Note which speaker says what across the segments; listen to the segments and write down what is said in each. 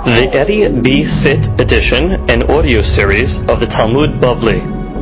Speaker 1: The Eddie B. Sit edition and audio series of the Talmud Bavli.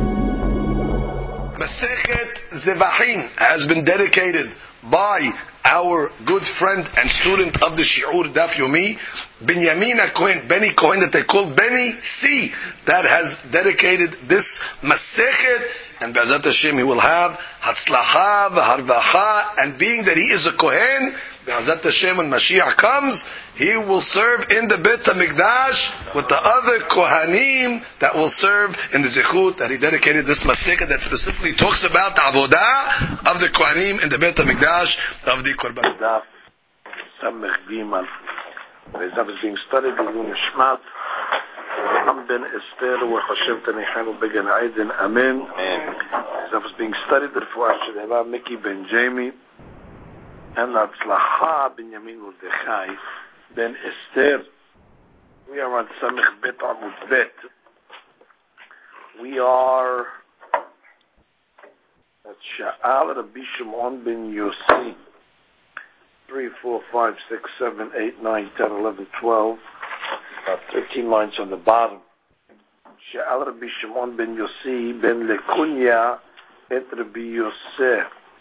Speaker 2: Masechet Zevachim has been dedicated by our good friend and student of the Shi'ur Daf Yomi, Binyamin Cohen, Benny Cohen, that they call Benny C, that has dedicated this Masechet, and Be'ezat Hashem he will have Hatzlacha v'Harvacha, and being that he is a Kohen, Be'ezat Hashem when Mashiach comes, he will serve in the Beit HaMikdash with the other Kohanim that will serve in the Zechut that he dedicated this Masechet that specifically talks about the Avodah of the Kohanim in the Beit HaMikdash of the Korban.
Speaker 3: Daf Samech Gimal. Daf is being studied in Nishmat Am Ben Esther wa Hashem Tanihanu Began Aiden Amen. Daf is being studied the Refuah Shedeva Miki Ben Jamie and Hatzlacha Binyamin Mordechai Ben Esther. We are on Samech Bet Amud Bet. We are at Sha'al Rabbi Shimon ben Yossi. 3, 4, 5, 6, 7, 8, 9, 10, 11, 12. About 13 lines on the bottom. Sha'al Rabbi Shimon ben Yossi ben Lekunya et Rabbi Yosef.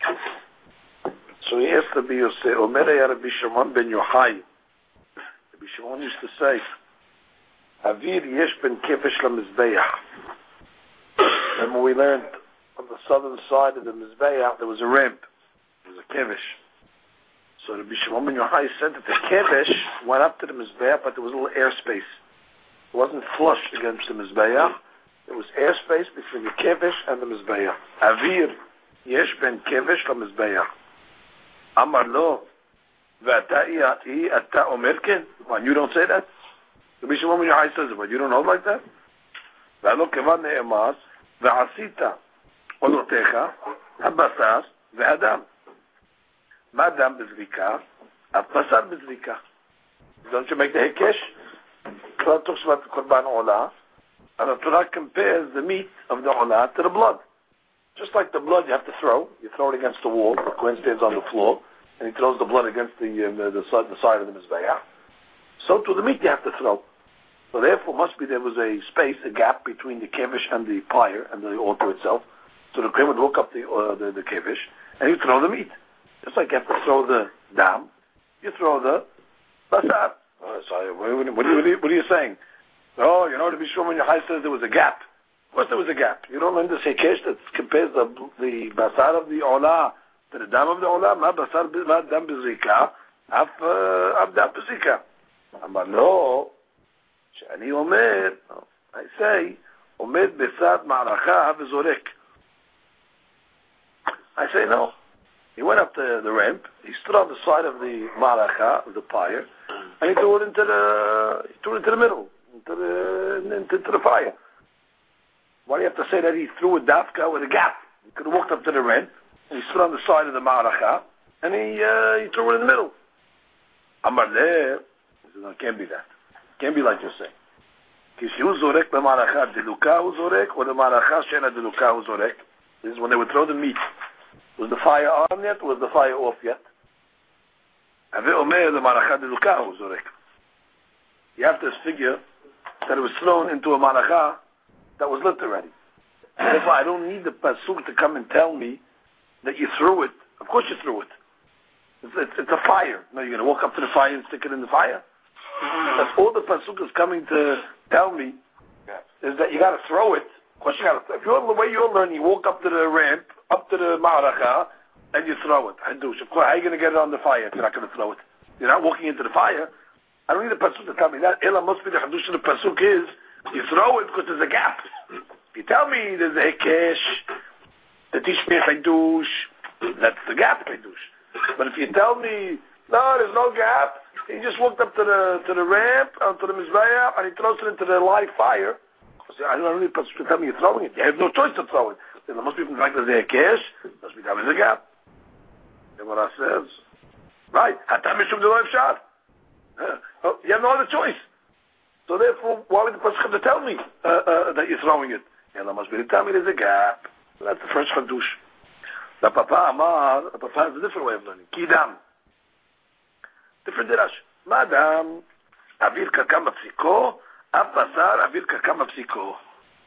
Speaker 3: So he asked Rabbi Yosef, Omer ya Rabbi Shimon ben Yochai. Rabbi Shimon used to say, Avir yesh ben kefesh la-mizbeach. And when we learned on the southern side of the Mizbeach, there was a ramp. There was a kevish. So Rabbi Shimon ben Yochai said that the kevish went up to the Mizbeach, but there was a little airspace. It wasn't flush against the Mizbeach. There was airspace between the kevish and the Mizbeach. Avir yesh ben kevish la-mizbeach. Amar lo, v'ata'i ata omerken. Why, you don't say that? Rabbi Shimon ben Yochai says it, but you don't hold like that? V'alo kevan ne'emaz, v'asita olotech, habasar, v'adam. Madam bezrika, habasar bezrika. Don't you make the hekesh? Torah talks about the Korban Olah, and the Torah compares the meat of the Olah to the blood. Just like the blood you have to throw. You throw it against the wall. The Kohen stands on the floor, and he throws the blood against the side of the Mizbeach. So to the meat you have to throw. So therefore there was a space, a gap between the kevish and the pyre and the altar itself. So the Kohen would hook up the kevish, and you throw the meat. Just like you have to throw the dam, you throw the basar. What are you saying? Oh, you know, Rabbi Shimon ben Yochai says there was a gap. Of course there was a gap. You don't learn this hekesh that compares the basar of the olah to the dam of the olah. Ma basar ma dam bezrika, af dam bezrika. Amar lo, shani omer, I say, omed besad ma'aracha v'zorek. I say no. He went up the ramp. He stood on the side of the ma'aracha, of the pyre, and he threw it into the middle, into the fire. Why do you have to say that he threw a dafka with a gap? He could have walked up to the ramp, and he stood on the side of the ma'aracha, and he threw it in the middle. Amar leh, he said, no, it can't be that. It can't be like you're saying. Kishu zorek b'ma'aracha deluka hu zorek, or the ma'aracha she'ena deluka hu zorek. This is when they would throw the meat. Was the fire on yet, or was the fire off yet? You have to figure that it was thrown into a maracha that was lit already. Therefore, I don't need the pasuk to come and tell me that you threw it. Of course you threw it. It's a fire. No, you're going to walk up to the fire and stick it in the fire? That's all the pasuk is coming to tell me, is that you got to throw it. Of course you got to. If you're the way you're learning, you walk up to the ramp, up to the ma'aracha, and you throw it. Hadush. Of course, how are you going to get it on the fire if you're not going to throw it? You're not walking into the fire. I don't need the pasuk to tell me that. Ela must be the hadush of the pasuk is, you throw it because there's a gap. If you tell me there's a hekesh, the teach me hadush, that's the gap hadush. But if you tell me, no, there's no gap, he just walked up to the ramp, to the mizbeach, and he throws it into the live fire, I don't need the pasuk to tell me you're throwing it. You have no choice to throw it. There must be from the fact that there's a hekesh, must be that there's a gap. The Gemara says, right, hatam mishum de lo efshar. You have no other choice. So therefore, why would the pasuk have to tell me that you're throwing it? And there must be to tell me there's a gap. So that's the first hadush. The Papa has a different way of learning. Kidam. Different dirash. Madam, Avir Kaka Mapsiko, Ab Basar, Avir Kaka Mapsiko.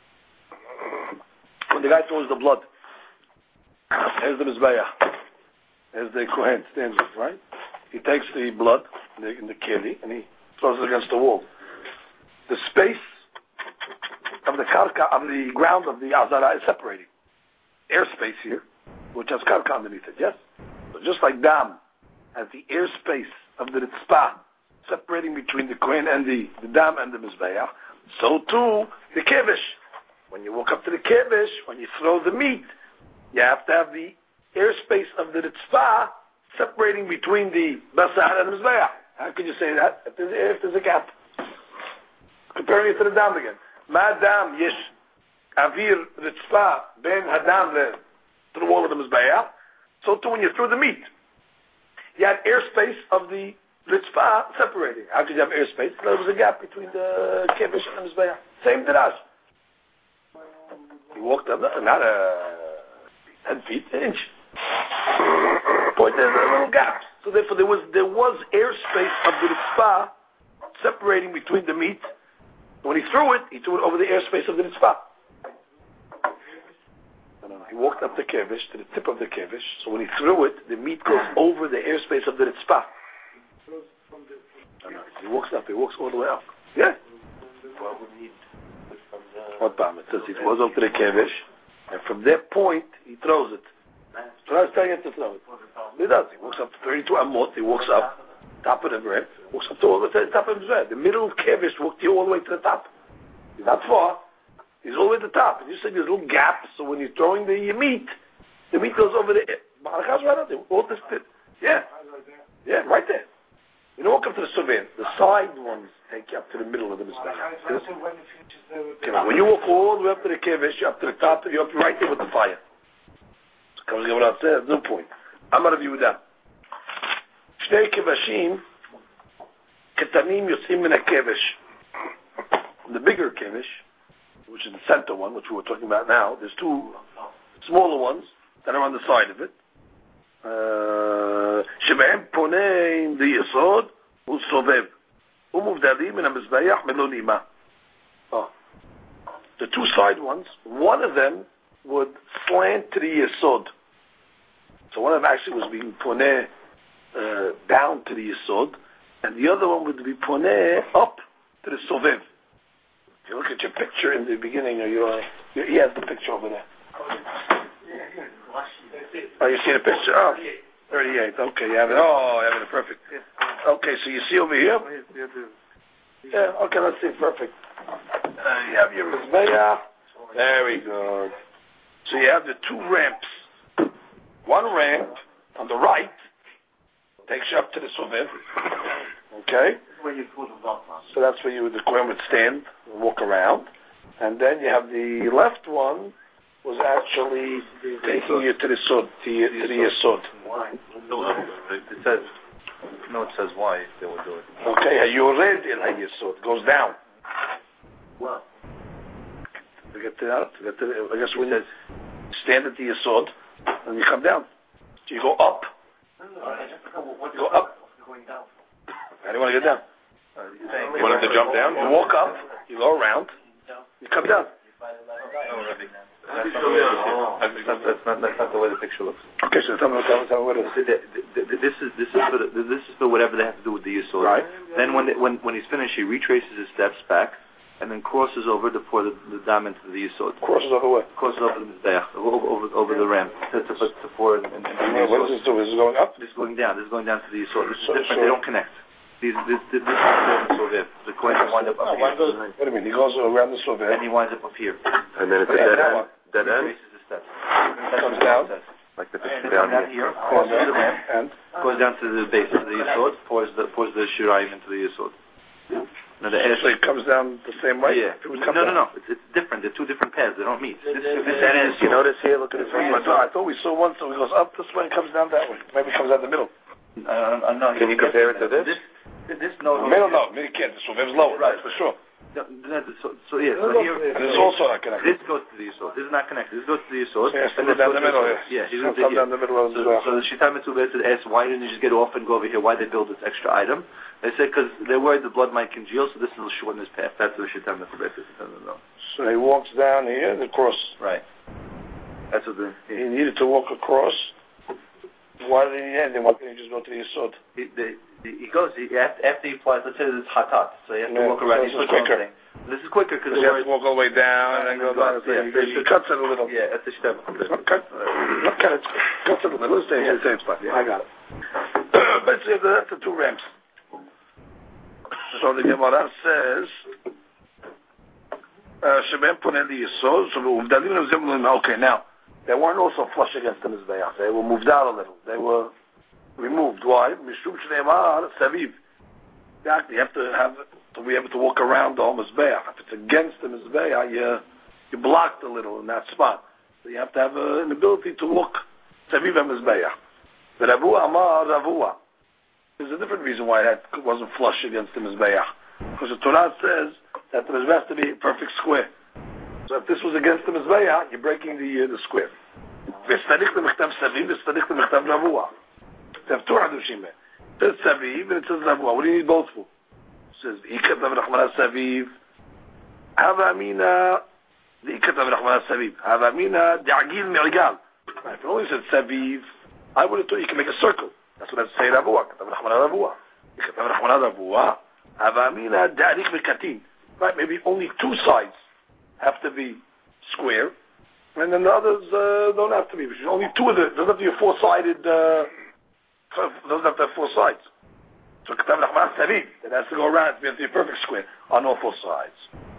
Speaker 3: When the guy throws the blood, here's the Mizbeach. Here's the Kohen stands up, right? He takes the blood in the keli and he throws it against the wall. The space of the karka, of the ground of the azara is separating. Airspace here, which has karka underneath it, yes? So just like dam has the airspace of the ritzpah separating between the kohen and the dam and the mizbeach, so too the kevish. When you walk up to the kevish, when you throw the meat, you have to have the airspace of the ritzpah separating between the basar and the mizbeach. How can you say that if there's a gap? Comparing it to the dam again. Ma dam yesh avir ritzpah ben hadam to the wall of the mizbeach. So too when you threw the meat, you had airspace of the ritzpah separating. How could you have airspace? There was a gap between the kevish and the mizbeach. Same dirash. He walked up, not 10 feet, an inch. But there's a little gap. So therefore there was airspace of the ritzpah separating between the meat. When he threw it over the airspace of the ritzpah. No. He walked up the kevish, to the tip of the kevish, so when he threw it, the meat goes over the airspace of the ritzpah. No. He walks all the way up. Yeah. What time? It says he goes up to the kevish, and from that point, he throws it. So I was telling him to throw it. He does. He walks up to 32 amot, he walks up, top of the bread, walks up to all the top of the bread. The middle kevish walked you all the way to the top. He's not far. He's all the way to the top. And you said there's a little gap, so when you're throwing the meat goes over the Malachas right out there. All this pit. Yeah. Yeah, right there. You don't walk up to the Soviet. The side ones take you up to the middle of the Mizbeach. When you walk all the way up to the kevish, you're up to the top, and you're up right there with the fire. So comes what I said, no point. I'm going to be with that. Shnei kevashim ketanim yotzim min hakevish. The bigger kevish, which is the center one, which we were talking about now, there's two smaller ones that are on the side of it. Shebehem poneim liyesod u'sovev u'muvdalim min hamizbeach melo nima. The two side ones, one of them would slant to the yesod. So one of them actually was being poneh down to the yesod, and the other one would be poneh up to the sovev. If you look at your picture in the beginning, he has the picture over there. Oh, you see the picture? Oh, 38. Okay, you have it. Oh, you have it perfect. Okay, so you see over here? Yeah, okay, let's see, perfect. You have your mizbeach. Very good. So you have the two ramps. One ramp on the right takes you up to the sovev. Okay? So that's where the Kohen would stand and walk around. And then you have the left one was actually taking you to the sod, to the yesod.
Speaker 4: It says why they would do it.
Speaker 3: Okay, you already in yesod goes down.
Speaker 4: What?
Speaker 3: To get to that, I guess when you stand at the yesod and you come down, so you go up. You go up. How do you want to get down?
Speaker 4: You want him to jump down?
Speaker 3: You walk up, you go around, you come down.
Speaker 4: That's not the way the picture looks.
Speaker 3: Okay, so tell me what it is.
Speaker 4: This is for whatever they have to do with the yesod.
Speaker 3: Right.
Speaker 4: Then when he's finished, he retraces his steps back and then crosses over to pour the dam into the yesod.
Speaker 3: Crosses over what?
Speaker 4: Crosses over the mizbeach, over the ramp to pour it in the yesod.
Speaker 3: What does this do? Is it going up?
Speaker 4: This is going down. This is going down to the yesod. This is different. They don't connect. This is the Kohen winds up here.
Speaker 3: What do you mean? He goes around the sovev
Speaker 4: and he winds up here.
Speaker 5: And then it's a dead end. Dead end?
Speaker 4: He traces his steps.
Speaker 3: comes down.
Speaker 5: Like the picture
Speaker 4: Down
Speaker 5: down
Speaker 4: here,
Speaker 5: here.
Speaker 4: crosses the ramp,
Speaker 3: And
Speaker 4: goes down to the base of the yesod, pours the shirayim into the yesod. Now the
Speaker 3: so it comes down the same way?
Speaker 4: Yeah.
Speaker 3: It would come
Speaker 4: No.
Speaker 3: down.
Speaker 4: It's different. They're two different paths. They don't meet.
Speaker 3: You notice here, look at this one. I thought we saw one, so it goes up this way and comes down that way. Maybe it comes out the middle.
Speaker 4: No.
Speaker 5: Can you compare it to this?
Speaker 4: This no.
Speaker 3: Middle, no. Middle can't. The Sovev's lower.
Speaker 4: Right.
Speaker 3: For sure.
Speaker 4: So here,
Speaker 2: and it's also not connected.
Speaker 4: this goes to the Yisod. This is not connected. This goes to the Yisod.
Speaker 2: Yeah, so down the middle.
Speaker 4: Yeah, he's
Speaker 2: going to come down the middle of the
Speaker 4: So the Shita Mitzvah asks, why didn't you just get off and go over here? Why they build this extra item? They say because they're worried the blood might congeal, so this will shorten his path. That's what the Shita Mitzvah says. No.
Speaker 2: So he walks down here, the cross.
Speaker 4: Right. That's what
Speaker 2: he needed to walk across. Why did he need it? Why can't he just go to the Yisod?
Speaker 4: He goes, after he applies, let's say this is Hatat, so you have to walk around.
Speaker 2: So this is quicker.
Speaker 4: This is quicker because
Speaker 2: you have to walk all the way down and then go down. He cuts it a little.
Speaker 4: Yeah, that's the step.
Speaker 2: Cuts it a little. Stay in the same spot. Yeah, I got it. Basically, that's the two ramps. So the Gemara says, okay, now, they weren't also flush against the Mizbeach. They were moved out a little. They were removed. Why? Mishum Shneimar Saviv. Exactly. You have to be able to walk around the whole Mizbeach. If it's against the Mizbeach, you're blocked a little in that spot. So you have to have an ability to walk Saviv Mizbeach. The Ravua Amar Ravua. There's a different reason why that wasn't flush against the Mizbeach. Because the Torah says that the Mizbeach has to be a perfect square. So if this was against the Mizbeach, you're breaking the square. V'estadik l'mechtav Saviv, v'estadik l'mechtav Ravua. They have two hadushim there. It says Saviv and it says Ravua. What do you need both for? It says Ikatav Rachmana Saviv. Hava Amina Ikatav Rachmana Saviv. Hava Amina De'agil Me'rigal. If it only said Saviv, I would have thought you can make a circle. That's what I say Ravua. Ikatav Rachmana Ravua. Ikatav Rachmana Ravua. Hava Amina De'arik Mekatin. Right, maybe only two sides have to be square, and then the others don't have to be. Which is only two of the. Doesn't have to be a four-sided. Doesn't have to have four sides. So Ketav Nachman Saviv, it has to go around. It has to be a perfect square on all four sides.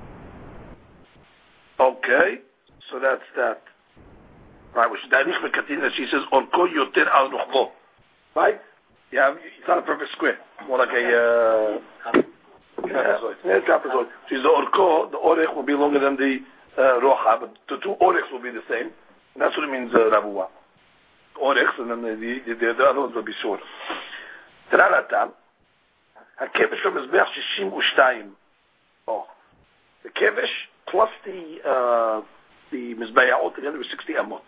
Speaker 2: Okay, so that's that. Right, which Dalich Mekatin, she says Orko Yoter Al Nuchbo. Right? Yeah, it's not a perfect square. More like a. Yeah, trapezoid. So the orko, the orech will be longer than the rocha, but the two orechs will be the same. And that's what it means, Ravua. Orechs, and then the other ones will be shorter. Teraratam, HaKevesh HaMizbeach Shishim U'Shtayim. Oh. The Kevesh plus the Mizbeach altogether is 60 amot.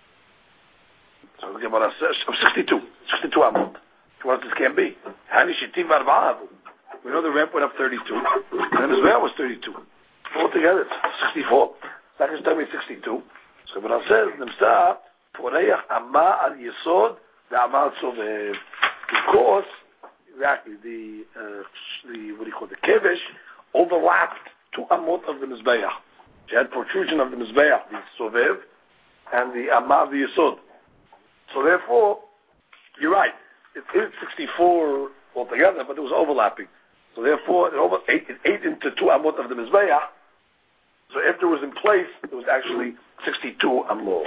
Speaker 2: So the Gemara says, 62 amot. What this can be? Hani Shitim Arba'a. We know the ramp went up 32, and the Mizbeach was 32. Altogether, it's 64. Second time it's 62. So when I says, Nimsa, Poreach Amma Al Yesod, the Amal Sovev. Because, exactly, the Kevesh overlapped 2 Amot of the Mizbeach. She had protrusion of the Mizbeach, the Sovev, and the Amma the Yesod. So therefore, you're right. It is 64 altogether, but it was overlapping. So therefore, it ate into 2 amot of the Mizbeach. So after it was in place, it was actually 62 amot.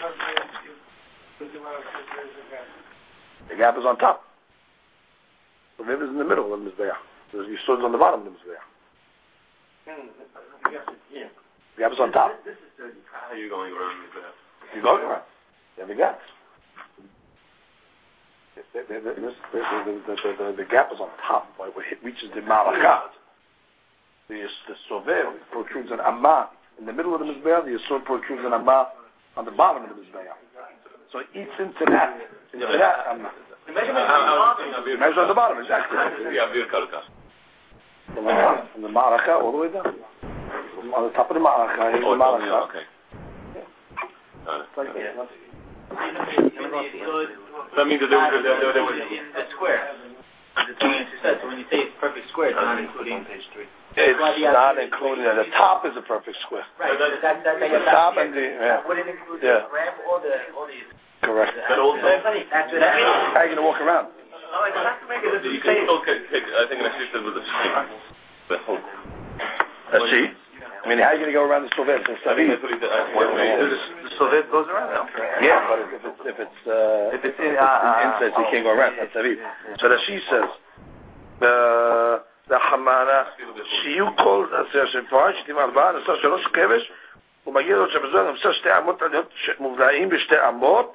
Speaker 2: The gap is on top. The rib is in the middle of the Mizbeach. The Yisod is on the bottom of the Mizbeach. The gap is on top.
Speaker 5: How are you going around the Mizbeach?
Speaker 2: You're going around. You have a gap. The gap is on top, where it reaches the Malachah. The Sover protrudes an Amma in the middle of the Mizbeach, the Yisod protrudes an Amma on the bottom of the Mizbeach. So it eats into that Amma. Measure on the bottom, exactly. From the Malachah all the way down. On the top of the Malachah, here's the Malachah.
Speaker 5: Okay.
Speaker 1: That means that there was
Speaker 6: a square. The 2 so when you say it's perfect square, it's not including page 3.
Speaker 2: It's not included. The top is a perfect square.
Speaker 6: Right.
Speaker 2: The top and the
Speaker 6: would it include the ramp or the
Speaker 2: correct.
Speaker 6: But also, how are you
Speaker 2: going to walk around?
Speaker 6: Oh, it has to make it
Speaker 5: You can still take, I think I should with the hook.
Speaker 2: See? I mean, how are you going to go around the Soviet and Saviv?
Speaker 4: The Soviet goes around now.
Speaker 2: Yeah, but if it's inside, you can't go around. That's Saviv. So that she says, the Hamana, שיהיו כל עשר שפועל, שתים 4, נעשה 3 כבש, ומגיע לו שבזמן נעשה 2 אמות עליות מובלעים ב2 אמות,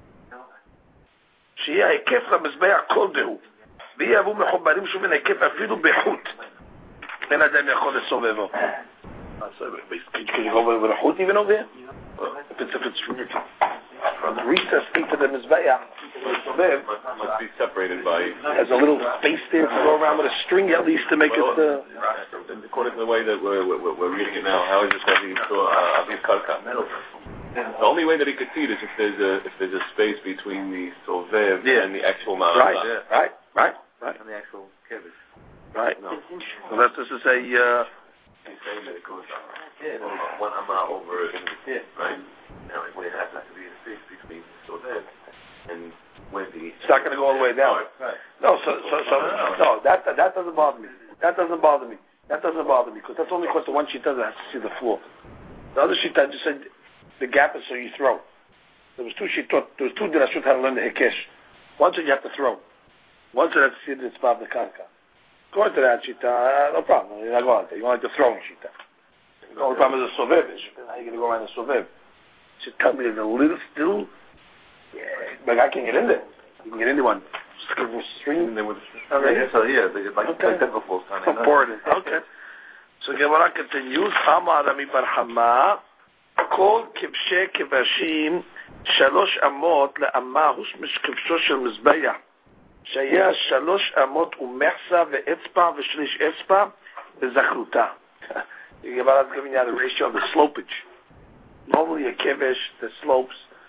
Speaker 2: שיהיה היקף למזבח כל דהו, ויהיו מחוברים שוב בין היקף אפילו בחוט. Then Adam Yachol Sovevo. Can you go with a hood even over here? If it's from the recess into the Mizbeach,
Speaker 5: must be separated by.
Speaker 2: There's a little space there to go around with a string at least to make it.
Speaker 5: According to the way that we're reading it now, how is it that he saw Aviv Karka? The only way that he could see it is if there's a space between the Sovev and the actual Ma'amah.
Speaker 2: Right.
Speaker 4: And the actual kibbutz.
Speaker 2: Right. No. So that's just to say.
Speaker 5: He's saying that it goes one Amma over in the pit, right? Now, when it has to be a space between Sovev and when the.
Speaker 2: It's not going to go all the way down.
Speaker 5: Right.
Speaker 2: No, no, that doesn't bother me. That doesn't bother me because that's only because the one shita has to see the floor. The other shita just said the gap is so you throw. There was two dirashut how to learn the hikesh. One said you have to throw. One said you have to see the tzbah of the karka. According to that shita, no problem. You're not going out there. You want like the throwing shita. The only problem is the sovev. How are you going to go around the sovev? She tell me there's a little still. Yeah, but I can't get in there. You can get into one. Just give them a string.
Speaker 5: And they would.
Speaker 4: They get like technical kind of.
Speaker 2: Important. Okay. So Gemara continues. Amar Rami Bar Hama. Kol kibshe kibashim shalosh amot le'amah husmish kibsho shel mizbeach. שהיה 3 אמות ומחסה ואצבע ושליש אצבע וזכרותה. The Gemara is giving you the ratio of the slopage. Normally a kevesh, the slopes,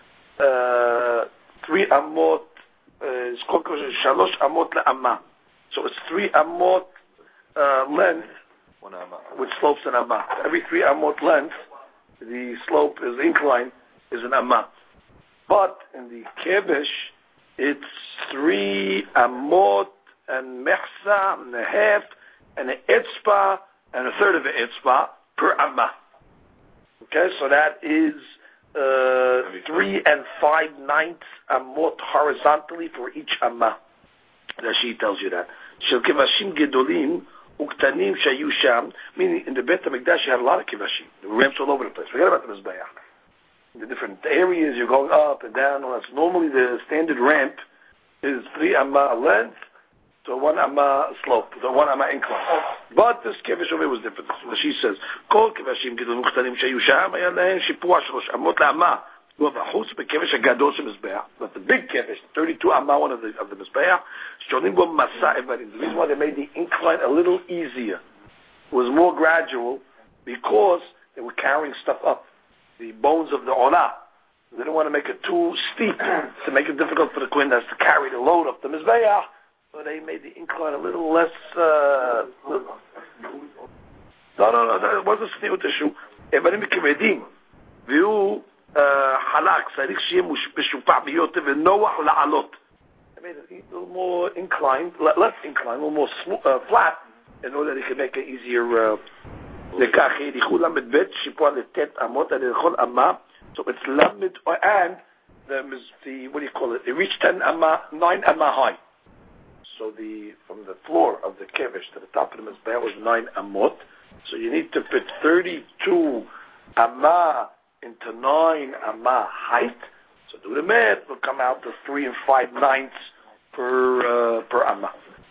Speaker 2: 3 amot is called 3 amot le'amah. So it's 3 amot length, which slopes an amah. Every 3 amot length, the slope is incline, is an amah. But in the kevesh, it's 3 amot and mechsa and a half and an etzpa and a third of an etzpa per amma. Okay, so that is 3 5/9 amot horizontally for each amma. Rashi tells you that. Shel kivashim gedolim uktanim shayu sham. Meaning in the Beit HaMikdash you had a lot of kivashim. The ramps all over the place. Forget about the Mizbeach. The different areas you're going up and down. Well, that's normally the standard ramp is 3 amma length to 1 amma slope, to 1 amma incline. But this kevesh over here was different. So she says, "Kol kevashim gidol mukhtarim shayu sham היה להם שיפוע 3 אמות לאמה." ובחוץ בכבש הגדול של מזבח, but the big kevesh, 32 amma one of the mizbeach, שונים בו מסע איברים. The reason why they made the incline a little easier was more gradual because they were carrying stuff up. The bones of the olah. They didn't want to make it too steep to make it difficult for the kohen to carry the load up the mizbeach. So they made the incline a little less. No, that wasn't a sniut issue. איברים כבדים, והוא חלק, צריך שיהיה משופע ביותר ונוח לעלות. They made it a little more inclined, less inclined, a little more flat, in order that they could make it easier. לכך ידיחו למד ב' שיפוע לתת אמות על לכל אמה. So it's למד, and the what do you call it? It reached 9 amma high. So from the floor of the kevesh to the top of the mizbeach was 9 amot. So you need to fit 32 amma into 9 amma height. So do the math, will come out to 3 5/9 per amma.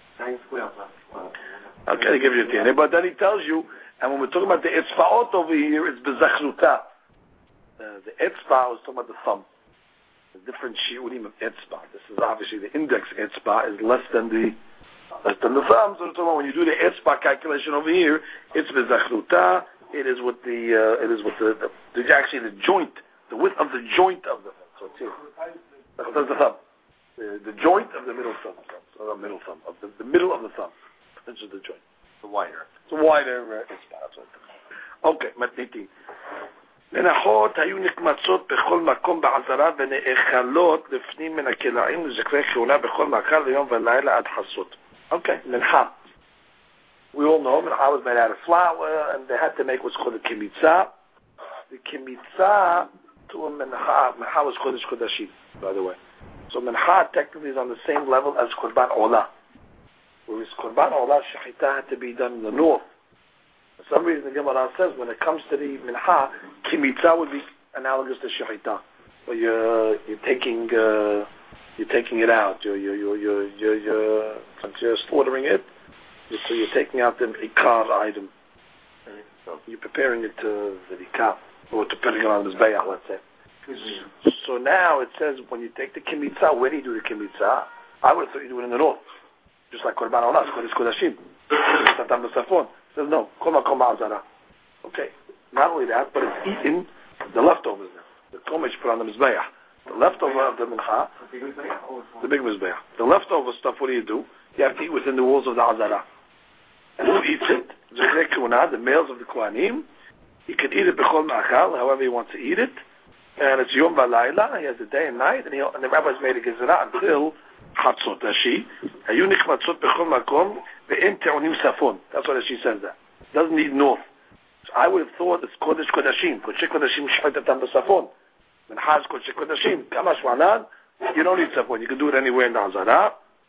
Speaker 2: Okay, I give you the but then he tells you, and when we're talking about the etzbaot over here, it's bezachruta. The etzba was talking about the thumb. The different shiurim of etzba. This is obviously the index etzba is less than the thumb. So when you do the etzba calculation over here, it's bezachruta. It is with actually the joint, the width of the joint of the thumb. So it's here. That's the thumb. The joint of the middle thumb. So the middle thumb of the middle of the thumb. This is the joint.
Speaker 4: The wider.
Speaker 2: It's a wider etzba. Okay, matniti. מנחות היו נקמצות בכל מקום בעזרה ונאכלות לפנים מן הכלאים לזכרי כהונה בכל מקר ליום ולילה עד חסות. Okay, מנחה. We all know מנחה was made out of flour and they had to make what's called a kimitza. The kimitza to a mencha was kodesh kodashim, by the way. So mencha technically is on the same level as korban olah. Whereas korban olah shechita had to be done in the north. For some reason, the Gemara says when it comes to the mincha, kimitza would be analogous to shechita, where you're taking it out, you're slaughtering it,
Speaker 3: So you're taking out the ikar item. You're preparing it to the ikar, or to putting it on the mizbeach, let's say. So now it says when you take the kimitza, where do you do the kimitza? I would have thought you do it in the north, just like Korban Olas, Kodesh Kodashim. It says no, Kol Makom Ha'azara. Okay, not only that, but it's eating the leftovers now. The komesh put on the mizbeach. The leftover of the mincha, the big mizbeach. The leftover stuff, what do? You have to eat within the walls of the azara. And who eats it? The males of the kohanim. He can eat it b'chol ma'achal, however he wants to eat it. And it's yom v'layla. He has the day and night, and the rabbis made a gezerah until chatzot. Rashi, hayunik matzot b'chol makom ve'en te'onim safon. That's what Rashi says that. Doesn't need north. So I would have thought it's kodesh kodashim. Kodesh kodashim shchaytatam b'safon. Minhas kodesh kodashim. Kamash wanan. You don't need safon. You can do it anywhere in the azara.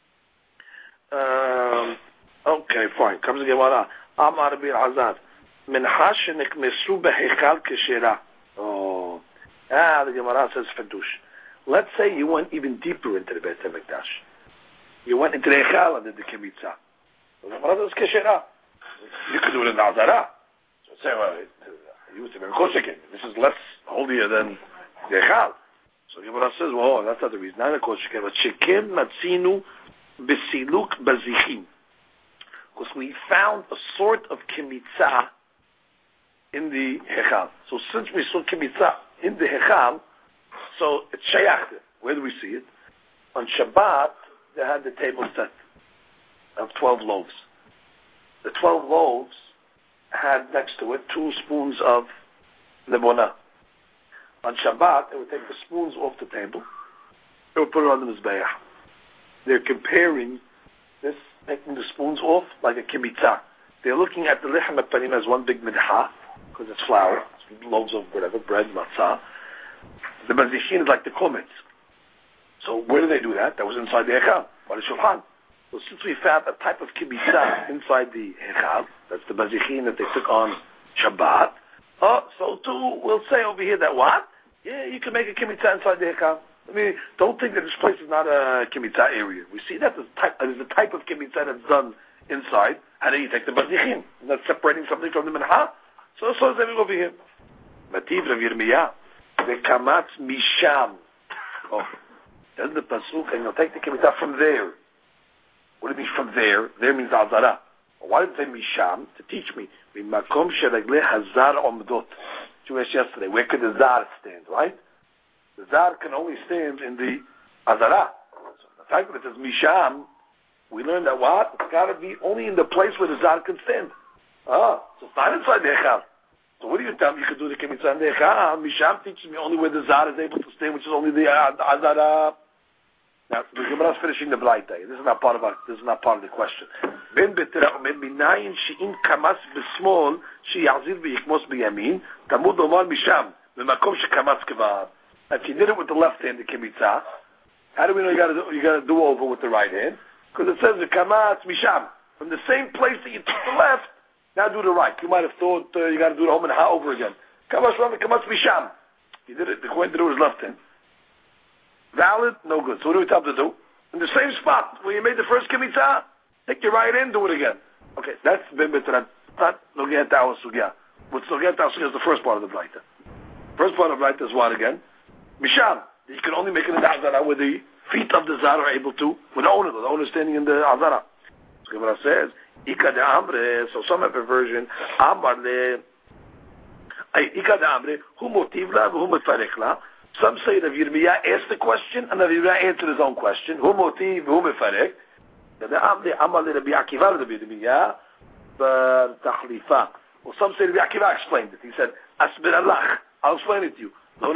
Speaker 3: Okay, fine. Comes the Gemara. Amar bir Azad. Minhas shenikmesu behechal keshera. Oh. The Gemara says Fadush. Let's say you went even deeper into the Beit HaMikdash. You went into the Echal and did the Kimitza. The Gemara says Keshera. You could do it in the Azara. So say, well, you would say, this is less holier than the Echal. So the Gemara says, well, that's not the reason. Not the Kosheken, but Shekem Matzinu Besiluk Bazichim. Because we found a sort of Kimitza in the Echal. So since we saw Kimitza in the Hechal, so it's Shayach. Where do we see it? On Shabbat, they had the table set of 12 loaves. The 12 loaves had next to it 2 spoons of lebona. On Shabbat, they would take the spoons off the table. They would put it on the mizbeach. They're comparing this, taking the spoons off like a kimitza. They're looking at the lechem panim as one big midha, because it's flour, it's loaves of whatever, bread, matzah. The bazichin is like the komets. So where do they do that? That was inside the Echal, by the Shulchan. So since we found a type of kibbutza inside the Echal, that's the bazichin that they took on Shabbat, so too we'll say over here that what? Yeah, you can make a kibbutza inside the Echal. I mean, don't think that this place is not a kibbutza area. We see that there's a type of kibbutza that's done inside. How do you take the bazichin? That's separating something from the minha. So is everything over here. Mativ Rav Yirmiyah, the kamatz misham. There's the pasuk, and you'll take the kibbutza from there. What do you mean from there? There means azara. Why did it say misham? To teach me. Makom sheragle hazar omdot. You asked yesterday, where could the zar stand, right? The zar can only stand in the azara. So the fact that it says misham, we learned that what? It's got to be only in the place where the zar can stand. So it's not inside the echal. So what do you tell me? You could do the kibbutza in the echal. Misham teaches me only where the zar is able to stand, which is only the azara. Now the Gemara is finishing the blight day. This is not part of the question. Ben betera minayin she'in kamas b'smol she'yazir v'yikmos b'yamin tamud omar misham v'makom she'kamas kvar. If you did it with the left hand, the kibbutza, how do we know you got to do over with the right hand? Because it says the kamas misham from the same place that you took the left. Now do the right. You might have thought you got to do the home and ha over again. Kamas misham. You did it. The Kohen did it with his left hand. Valid, no good. So what do we tell them to do? In the same spot where you made the first kibbutza, take your right hand, do it again. Okay, that's ben betran. Not Nogeh Ta'al Sugya. What Nogeh Ta'al Sugya is the first part of the Braita. First part of the Braita is what again? Misham. You can only make it in the Azara where the feet of the Zara are able to, with the owner standing in the Azara. So Gemara says, Ika de Amre, so some have a version, Amar le, Ika de Amre, hu motiv la, hu mefarech la. Some say that Yirmiyah asked the question, and that Yirmiyah answered his own question. Hu motiv, hu mefarech. The Amre, Amar le Rabbi Akiva, Rabbi Yirmiyah, but Tachlifa. Well, some say Rabbi Akiva explained it. He said, Asbir Allah, I'll explain it to you. All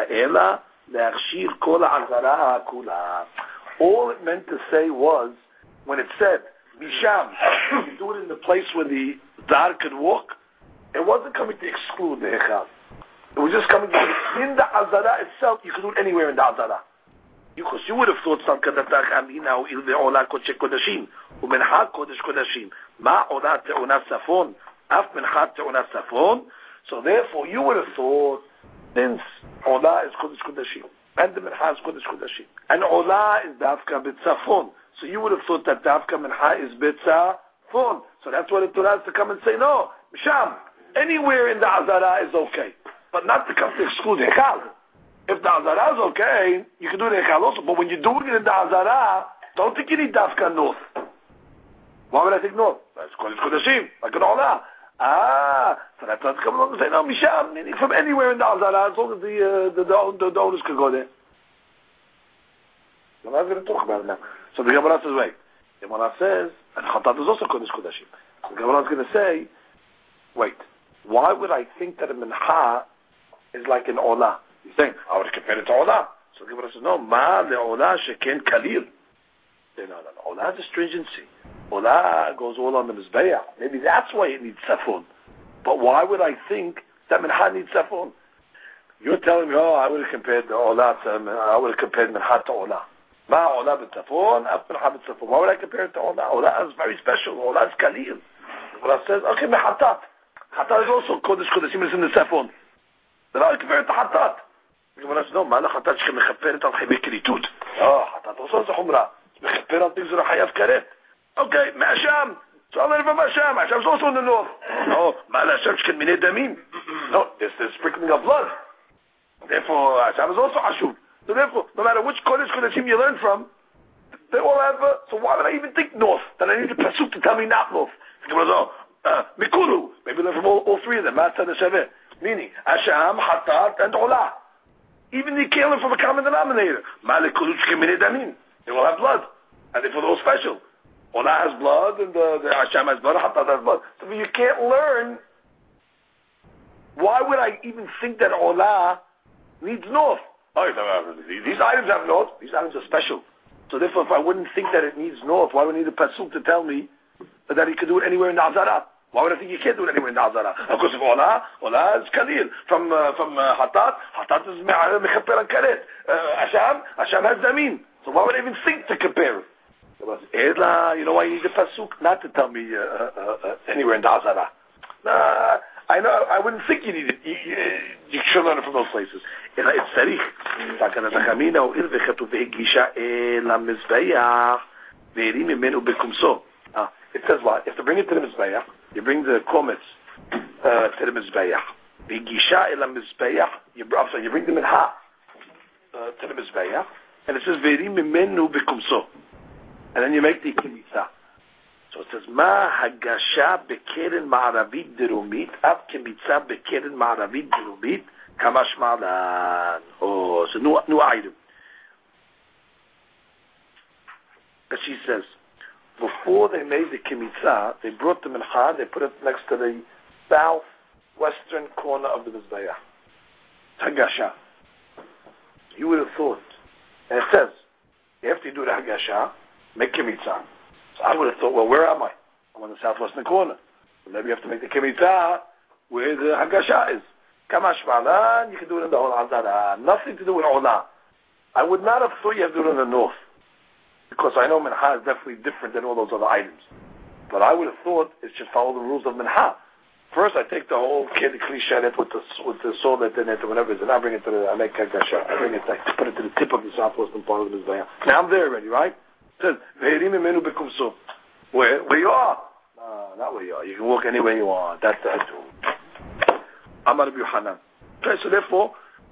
Speaker 3: it meant to say was, when it said, Misham, you do it in the place where the Zar could walk, it wasn't coming to exclude the Echal. It was just coming to, in the Azara itself, you could do it anywhere in the Azara. Because you would have thought, Sankadatach Amina, Ilve Ola Kodesh Kodashim, Umenha Kodesh Kodashim, Ma Ola Te'ona Safon, Af Menha Te'ona Safon. So therefore, you would have thought, since Ola is Kodesh Kodashim, and the Menha is Kodesh Kodashim, and Ola is Dafka B'Tzafon, so you would have thought that Dafka Menha is B'Tzafon.
Speaker 2: phone. So that's why the Torah has to come and say, no, Misham, anywhere in the Azara is okay. But not to come to exclude Hechal. If the Azara is okay, you can do the Hechal also. But when you're doing it in the Azara, don't think you need Dafka north. Why would I think north? That's Kodesh Kodeshim, like an Olah. So that's why to come along and say, no, Misham, from anywhere in the Azara, as long as the owners can go there. I'm not going to talk about it now. So the Gemara says, wait. The Gemara says, and Chatat is also Kodesh Kodeshim. So the Gemara is going to say, wait, why would I think that a Mincha is like an Olah? He's saying, I would compare it to Olah. So the Gemara says, no, Ma le Olah sheken Kalil. No, Olah is a stringency. Olah goes all on the Mizbeah. Maybe that's why it needs Safon. But why would I think that Mincha needs Safon? You're telling me, I would have compared the Olah to, I would have compared Mincha to Olah. Ma Olah b'Safon, Af Mincha b'Safon. Why would I compare it to Olah? Olah is very special. Olah is Kalil. Olah says, okay, Mehatat. Hatat is also Kodesh Kodeshim is in the Safon. Then I would compare it to Hatat. The Gemara says, no, Ma le Hatat shke mechaper it al Chibei Keritud. Hatat also has a Humrah. Mechaper on things that are Hayav Karet. Okay, Ma'asham. So I'll let it from Ma'asham. Ma'asham is also in the north. No, Ma'al Hashem shken minei damim. No, it's the sprinkling of blood. Therefore, Hashem is also Hashub. So therefore, no matter which Kodesh Kodeshim you learn from, they all have, so why would I even think north? Then I need a pasuk to tell me not north. Mikulu. Maybe learn from all three of them. Meaning, Hashem, Hatat, and Olah. Even you can't learn from a common denominator. They all have blood. And therefore they're all special. Olah has blood, and the Hashem has blood, Hatat has blood. So you can't learn. Why would I even think that Olah needs north? These items have north. These items are special. So therefore, if I wouldn't think that it needs north, why would I need a pasuk to tell me that he could do it anywhere in the Azara? Why would I think you can't do it anywhere in the Azara? Of course, if Olah is Kalil. From Hatat is Mechaper and Karet. Hashem has Damim. So why would I even think to compare it? You know why you need the pasuk? Not to tell me anywhere in the Azara. I know. I wouldn't think you need it. You should learn it from those places. It's Sarich. It says what? You have to bring it to the Mizbeach. You bring the komets to the Mizbeach. You bring the Mincha to the Mizbeach. And it says Ve'erim mimenu bekumso. And then you make the Kimitza. So it says Ma Hagasha Bekeren Ma'aravit Derumit Ab Kimitza Bekeren Ma'aravit Derumit Kamash Ma'alan. Oh, it's a new item. But she says, before they made the Kimitza, they brought the Mincha, they put it next to the southwestern corner of the Mizbeah. Hagasha. You would have thought, and it says, after you do the Hagasha, make Kimitza. So I would have thought, well, where am I? I'm on the southwestern corner. So maybe you have to make the Kimitza where the Hagasha is. Kamash Ma'alan, you can do it in the whole Azara. Nothing to do with Olah. I would not have thought you have to do it in the north. Because I know Mincha is definitely different than all those other items. But I would have thought it should follow the rules of Mincha. First, I take the whole cliche with the solid in it or whatever it is, and I bring it to I make Hagasha. I put it to the tip of the southwestern part of the Mizbeah. Now I'm there already, right? It says, Ve'erim mimenu bekumso. Where you are. No, not where you are. You can walk anywhere you want. That's the Etu. Amar Rabbi Yochanan. Okay, so therefore,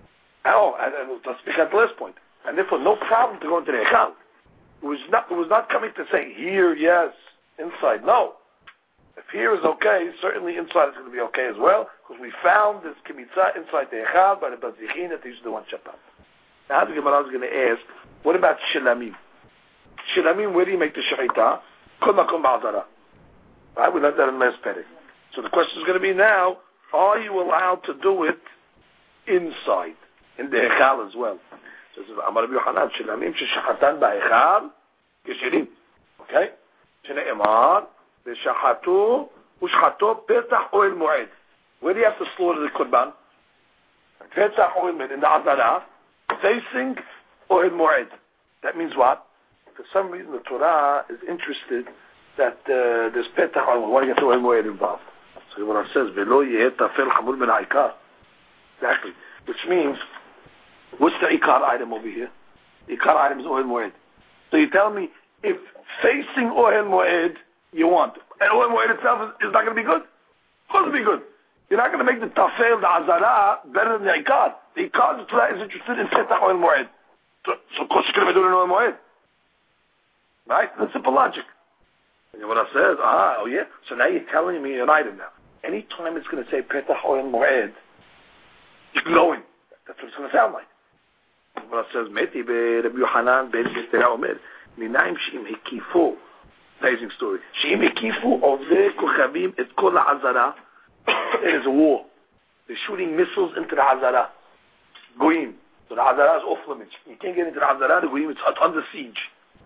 Speaker 2: and let's speak at the last point. And therefore, no problem to go into the Echal. It was not coming to say, here, yes, inside. No. If here is okay, certainly inside is going to be okay as well, because we found this Kimitza inside the Echal by the Bazichin that they used to do on Shabbat. Now, the Gemara is going to ask, what about Shilamim? Shilamim, where do you make the Shechita? Kol makom ba'azara. Right? We learned that in last Perek. So the question is going to be now, are you allowed to do it inside, in the Echal as well? So it says, Amar Rabbi Yochanan, Shilamim sheshachatan ba'Echal, Geshirim. Okay? Shne'emar, v'shachatu, u'shchato petach oel moed. Where do you have to slaughter the Qurban? Petach oel moed, in the Azara, facing oel moed. That means what? For some reason the Torah is interested that there's petach oel moed. Why do you get oel moed involved? So what it says, v'lo yeh tafel hamul min ha'ikar. Exactly. Which means, what's the ikar item over here? The ikar item is oel moed. So you tell me, if facing oel moed you want. And oil moed itself is not going to be good. Of course it'll be good. You're not going to make the tafel, the azara, better than the ikad. The ikad is interested in petach oil moed. So of course you're going to be doing oil moed. Right? That's simple logic. And what I says, oh yeah? So now you're telling me an item now. Anytime it's going to say petach oil moed, you can go in. That's what it's going to sound like. What I says, Meti be Rabbi Yohanan ben Yestera Omer, Minaim she'im hekifu. Amazing story. She'im hekifu ovdei kochavim et kol ha'azara. It is a war. They're shooting missiles into the Hazara. Goyim. So the Hazara is off limits. You can't get into the Hazara, the Goyim, it's under siege.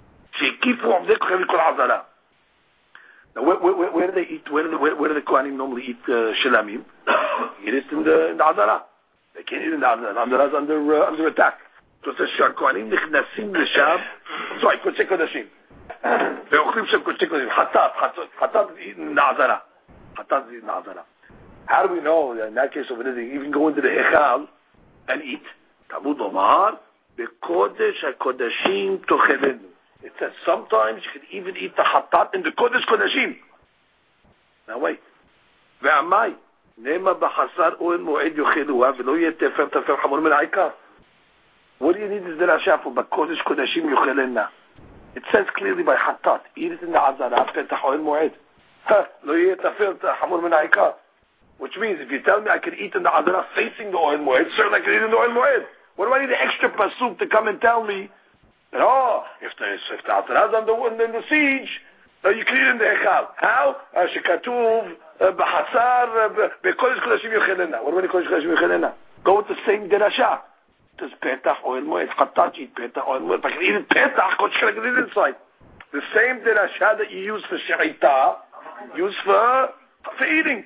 Speaker 2: Now where do they eat? Where do the Kohanim normally eat Shalamim? Eat it in the Hazara. They can't eat in the Hazara. The Hazara is under attack. So it says Kohanim Nichnasim L'Sham. Sorry, Kodesh Kodashim. Ve'ochlim Shem Kodesh Kodashim. Hatat is eaten in the Hazara. Hatat is eaten in the Hazara. How do we know that in that case over there they even go into the Echal and eat? Talmud Omar, Bekodesh HaKodashim Tochelenu. It says sometimes you can even eat the Hatat in the Kodesh Kodashim. Now wait. Ve'amai, Nema B'chasar Oel Moed Yocheluha V'lo Yeh Tefer Tefer Hamor Min Ha'ikar. What do you need this derasha for? Bekodesh Kodashim Yochelena. It says clearly by Hatat, eat it in the Hazara, Petach Oel Moed. Lo Yeh Tefer Hamor Min Ha'ikar. Which means, if you tell me I can eat in the Azara facing the oil moed, certainly I can eat in the oil moed. What do I need the extra pasuk to come and tell me that, if the Azara is in the siege, you can eat in the Echal. How? Shekatuv, B'chasar, Bekodesh Kodashim Yochelena. What do I mean Kodesh Kodashim Yochelena? Go with the same derasha. Does Petach oil moed, Chatat eat Petach oil moed. If I can eat in Petach, Kodesh I can eat it inside. The same derasha that you use for She'ita, use for eating.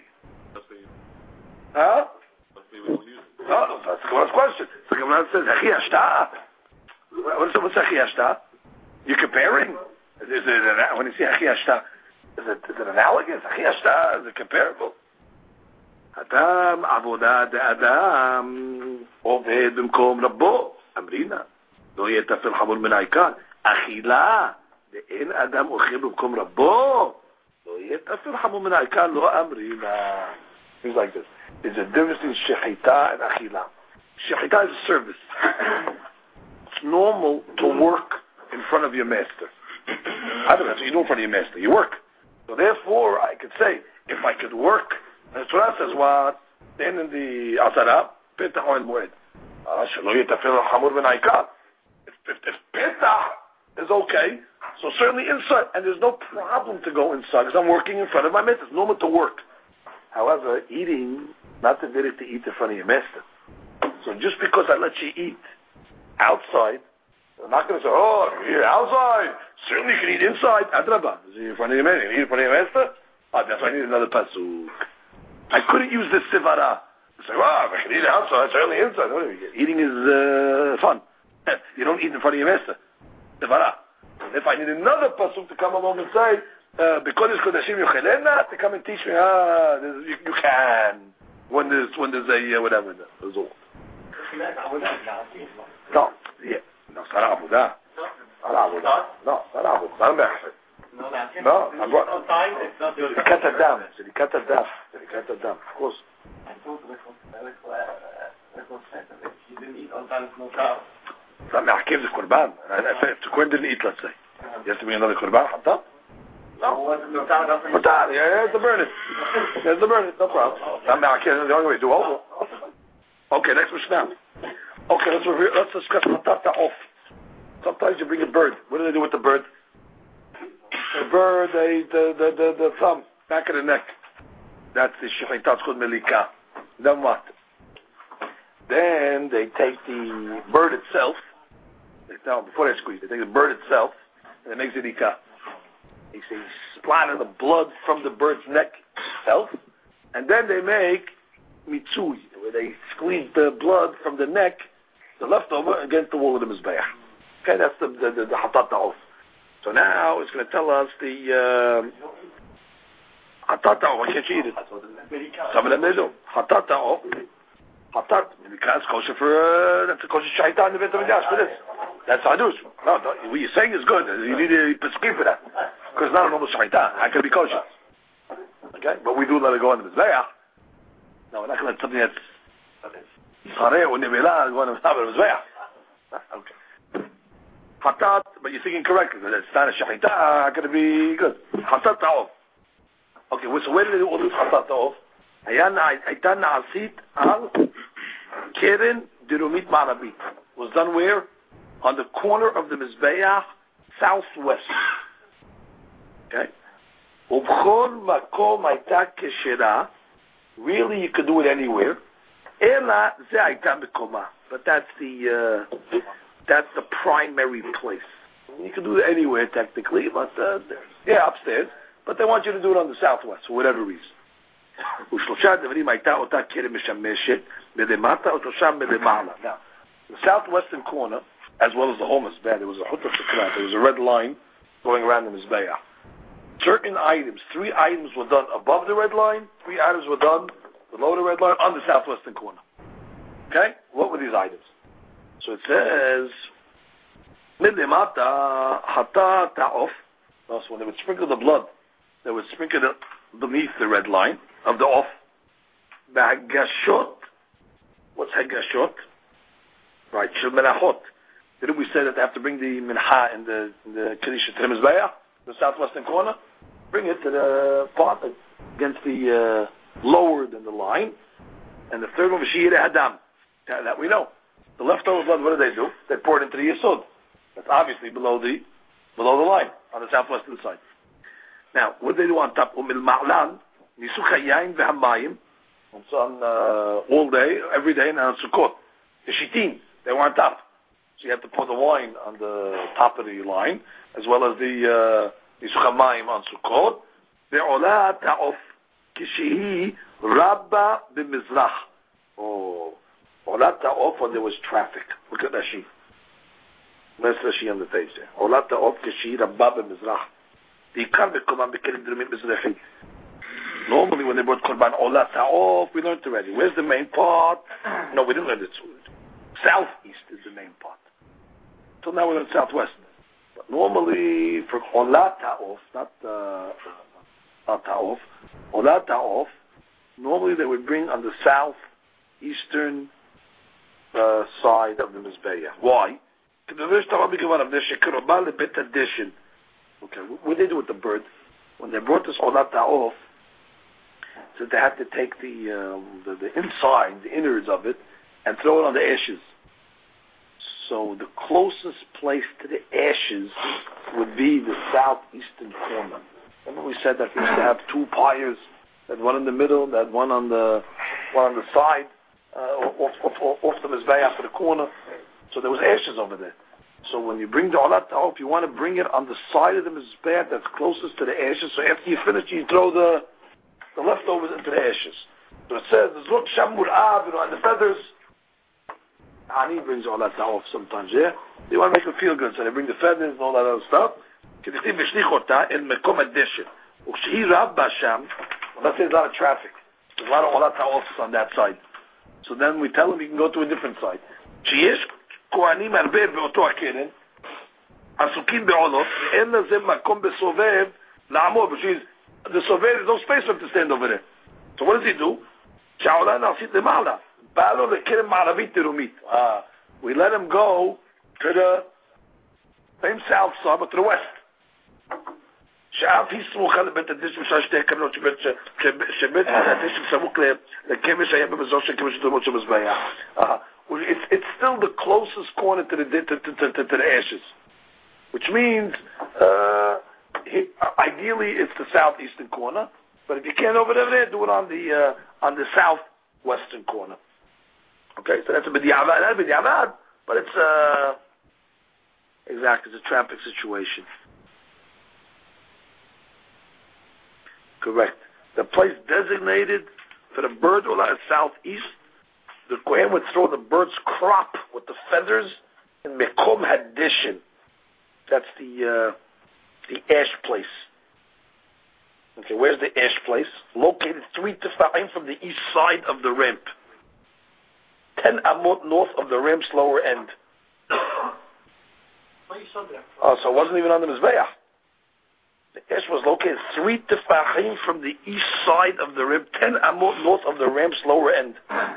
Speaker 2: Huh? No, that's the last question. So the Gemara says, what's Achi Hashta? You're comparing? When you say Achi Hashta, is it analogous? Achi Hashta, is it comparable? Adam, Avodah de Adam, Oved B'mkom Rabbo, Amrina. Lo yetafel Hamor Min Ha'ikar. Achila, De'en Adam Ochel B'mkom Rabbo. Lo yetafel Hamor Min Ha'ikar, Lo Amrina. Things like this. There's a difference between shechita and achila. Shechita is a service. It's normal to work in front of your master. I don't know what you do in front of your master. You work. So therefore, I could say, if I could work, and Torah says what? Then in the Azara, Petach oil moed. Shelo yetafel hamor ben ha'ikar. If Petach is okay, so certainly inside, and there's no problem to go inside because I'm working in front of my master. It's normal to work. However, eating, not the minute to eat in front of your master. So just because I let you eat outside, I'm not going to say, you eat outside. Certainly you can eat inside. Adrabah. Is it in front of your master? You eat in front of your master? That's why I need another pasuk. I couldn't use this sivara. Say, if I can eat outside, certainly inside. Eating is fun. You don't eat in front of your master. Sivara. If I need another pasuk to come along and say, because it's Kodashim Yochelena, to come and teach me, you can. When there's a, whatever, there's all. No, yeah. No, Sarah Abudah. Sarah Abudah. No, Sarah Abudah. Sarah Mechset. No, I'm what? He cut it down. He cut it down. He cut it down. Of course.
Speaker 6: He didn't eat on time, no cow.
Speaker 2: I gave the Qurban. If the Qurban didn't eat, let's say. You have to bring another Qurban, Hatta? No. Yeah, you have to burn it. You have to burn it, no problem. The only way to do over. Okay, next Mishnah. Okay, let's discuss Hatata off. Sometimes you bring a bird. What do they do with the bird? The bird, the thumb, back of the neck. That's the Shechita, it's called Melika. Then what? Then they take the bird itself. Before they squeeze, they take the bird itself and they make zedika. They splatter the blood from the bird's neck itself, and then they make mitsui, where they squeeze the blood from the neck, the leftover, against the wall of the mizbeach. Okay, that's the hatat ta'of. So now it's going to tell us the hatat ta'of. Why can't you eat it? Some of them they do. Hatat ta'of. Hatat, because kosher for that's a kosher shaita in the Beit HaMikdash for this. That's hadush. No, what you're saying is good. You need a peskim for that. Because it's not a normal shechita. How can it be kosher? Okay, but we do let it go on the mizbeach. No, we're not going to let something that's hareh or nevela go on the mizbeach. Okay. Hatat, but you're thinking correctly. It's not a shechita. How can it be good? Hatat ta'of. Okay, so where did they do all this hatat ta'of? Haytan na'asit al keren dirumit ma'arabit. Was done where? On the corner of the mizbeach, southwest. Okay. Ubchol makom hayta keshera. Really, you could do it anywhere. Ela ze hayta mikoma. But that's the primary place. You can do it anywhere technically, but upstairs. But they want you to do it on the southwest for whatever reason. Now, the southwestern corner, as well as the whole mizbeach, there was a chut shekrat. There was a red line going around the mizbeach. Certain items, 3 items were done above the red line, 3 items were done below the red line on the southwestern corner. Okay? What were these items? So it says, midlimata hata ta'of. Also, when they would sprinkle the blood, they would sprinkle it beneath the red line of the off. Hagashot. What's hagashot? Right, shel menachot. Didn't we say that they have to bring the mincha in the kedusha to the mizbeach, the southwestern corner? Bring it to the part against the lower than the line. And the third one was shiyir hadam. That we know. The leftover blood, what do? They pour it into the yesod. That's obviously below the line on the southwestern side. Now, what do they do on top? Umil ma'lan, nisuch hayayin v'hamayim. It's on all day, every day, and on Sukkot. The shitin, they were on top. So you have to pour the wine on the top of the line, as well as the nisuch hamayim on Sukkot. Ve'olah ta'of kishihi rabba b'mizrach. Oh, olah ta'of when there was traffic. Look at Rashi. Where's Rashi on the page there? Olah ta'of kishihi rabba b'mizrach. Normally when they brought korban olah ta'of, we learned already. Where's the main part? No, we didn't learn it. Southeast is the main part. So now we're in southwest. But normally for olah ta'of, not ta'of, olah ta'of, normally they would bring on the southeastern side of the mizbeach. Why? Okay, what did they do with the bird? When they brought this olah ta'of, so they had to take the inside, the innards of it, and throw it on the ashes. So the closest place to the ashes would be the southeastern corner. Remember we said that we used to have 2 pyres, that one in the middle, that one on the side, off the mizbeach for the corner. So there was ashes over there. So when you bring the olah ta'of, you want to bring it on the side of the mizbeach that's closest to the ashes. So after you finish, you throw the leftovers into the ashes. So it says, "Zuk shamur av," and the feathers. Ani brings olah ta'of sometimes. Yeah, they want to make them feel good, so they bring the feathers and all that other stuff. In mekom addition. Let's say there's a lot of traffic. There's a lot of olah ta'ofs on that side. So then we tell them you can go to a different side. כהנים הרבה באותו הקרן, עסוקים בעולות, ואין לזה מקום בסובב לעמוד, because the סובב, there's no space for him to stand over there. So what does he do? שהעולה נעשית למעלה, בא לו לקרן מערבית תרומית. We let him go to the same south side, but to the west. שאף היא סמוכה לבית הדשם בשעה 2 קרנות שבית הדשם סמוך לכבש היה במזור של כבש תרומות של מזבח. It's still the closest corner to the ashes, which means ideally it's the southeastern corner. But if you can't over there, do it on the southwestern corner. Okay, so that's a b'diavad, not a b'diavad, but it's it's a traffic situation. Correct. The place designated for the bird olah is southeast. The Kohen would throw the bird's crop with the feathers in mekom hadishin. That's the ash place. Okay, where's the ash place? Located 3 tefachim from the east side of the ramp. 10 amot north of the ramp's lower end. Oh, so it wasn't even on the mizbeach. The Esh was located 3 tefachim from the east side of the rib, 10 amot north of the ramp's lower end.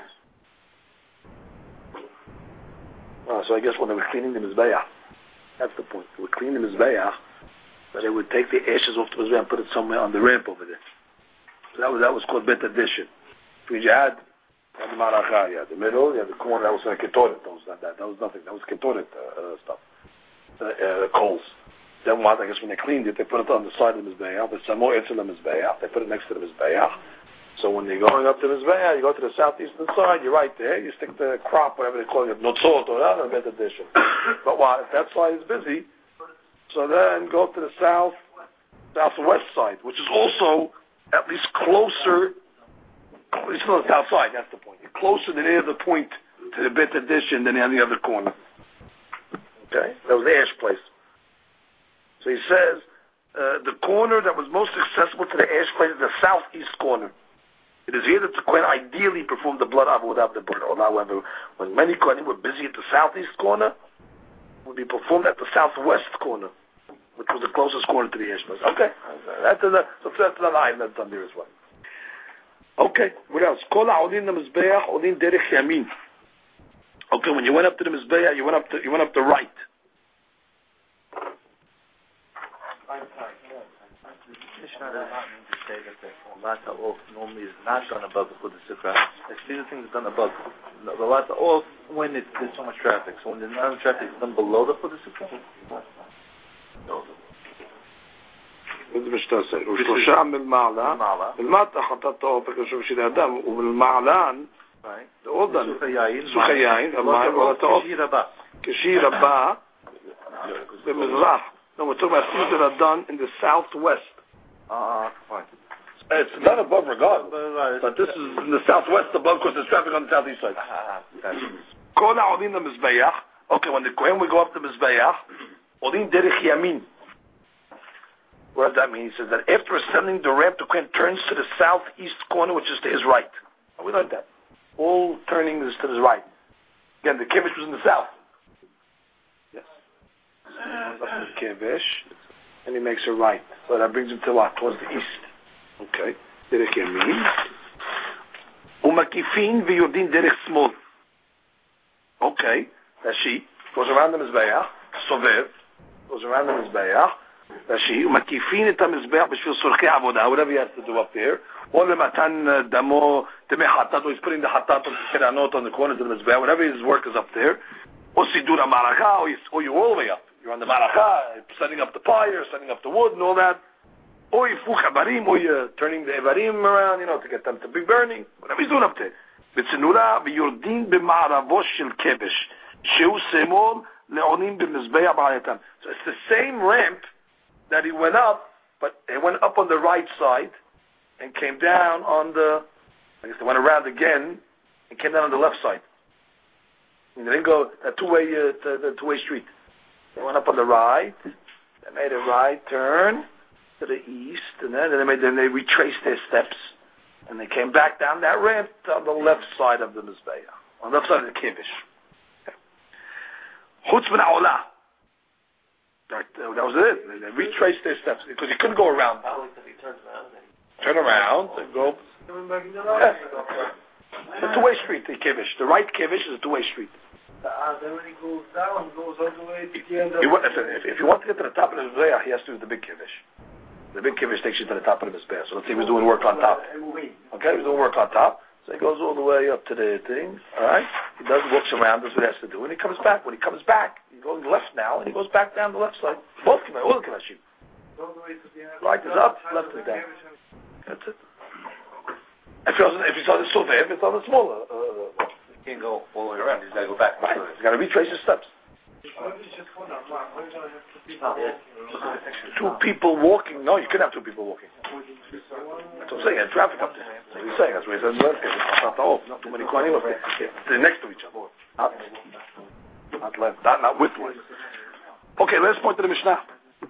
Speaker 2: So I guess when they were cleaning the Mizbeach, that's the point. They were cleaning the Mizbeach, but they would take the ashes off the Mizbeach and put it somewhere on the ramp over there. So that was called Bet Addition. You had the Maracha, you had the middle, you had the corner, that was like Ketoret. That was nothing. That was Ketoret stuff. Coals. Then what? I guess when they cleaned it, they put it on the side of the Mizbeach. But some more into the Mizbeach. They put it next to the Mizbeach. So when you're going up to the Mizbeach, you go to the southeastern side, you're right there, you stick the crop, whatever they're calling it, notzot or that, Bet Addition. But what? If that side is busy, so then go to the southwest side, which is also at least closer. It's on the south side, that's the point. You're closer than any other point to the Bet Addition than any other corner. Okay? That was the ash place. So he says, the corner that was most accessible to the ash place is the southeast corner. It is here that the Kohen ideally performed the blood ava without the burner. However, when many Kohanim were busy at the southeast corner, it would be performed at the southwest corner, which was the closest corner to the ash place. Okay. That's another item that's done there as well. Okay, what else? Kol ha'olin lemizbeach olin derech yamin. Okay, when you went up to the mizbeach, you went up the right.
Speaker 4: Normally is not done above the Chudah Sukkah. I've seen the things done above. The Lata off when there's so much traffic. So when there's not enough traffic, it's done below the Chudah Sukkah.
Speaker 2: ושלושה מלמעלה, מלמטה חטאת האופק לשוב של האדם, ומלמעלן, סוך היין, המים, עולת האופק, כשיר הבא, במזרח. No, we're talking about things that are done in the southwest.
Speaker 4: Fine.
Speaker 2: It's not above regardless, but this is in the southwest above because there's traffic on the southeast side. Kol ha'olin lemizbeach. Okay, when the Kohen will go up the Mizbeach, olin derech yamin. What does that mean? He says that after ascending the ramp, the Kohen turns to the southeast corner, which is to his right. We learned that. All turning is to his right. Again, the Kiddush was in the south. Yes. Up to the Kiddush, and he makes a right. So that brings him to what? Towards the east. Okay. Derech yamin. Umakifin v'yordin derech smol. Okay. Rashi goes around the Mizbeach. Sovev goes around the Mizbeach. Rashi, umakifin et ha-mizbeach b'shvil sorchei avodah, whatever he has to do up there. Or lematan damo temeh hatat, or he's putting the hatat on the keranot on the corners of the mizbeach, whatever his work is up there. Or sidur ha-maracha, or you're all the way up. You're on the maracha, setting up the fire, setting up the wood and all that. Or yifuch habarim, or you're turning the evarim around, to get them to be burning. Whatever he's doing up there. B'tzenura v'yordin b'ma'aravo shel kebesh, shehu semol le'onim b'mizbeach b'ayatam. So it's the same ramp that he went up, but he went up on the right side and came down on the, I guess they went around again and came down on the left side. And they didn't go a two-way street. They went up on the right, they made a right turn to the east, and then they retraced their steps, and they came back down that ramp on the left side of the Mizbeach, on the left side of the Kiddush. Chutz min ha'olah. That was it. They retraced their steps because you couldn't go around. Turn around and go. It's a two-way street. The Kiddush, the right Kiddush is a two-way street.
Speaker 3: Then when he goes down, goes all the way to the end of
Speaker 2: if you want to get to the top of the Mizbeach, he has to do the big Kiddush. The big Kiddush takes you to the top of the Mizbeach. So let's say he was doing work on top. Okay, he was doing work on top. So he goes all the way up to the thing. All right, he walks around, does what he has to do, and he comes back. When he comes back, he's going left now, and he goes back down the left side. All the Kiddushin. Right is up, left is down. That's it. If he's on the Sovev, it's on the smaller.
Speaker 4: He can't go all the way around. He's got to go back.
Speaker 2: Right. He's got to retrace his steps. Two people walking. No, you could have two people walking. That's what I'm saying. There's traffic up there. That's what he's saying. That's what he says. Not too many Kohanim up there. They're next to each other. Not left. Not with one. Okay, let's point to the Mishnah.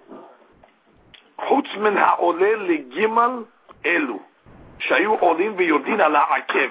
Speaker 2: חוץ מן העולה לגימל אלו שהיו עולים ויורדים על העקב.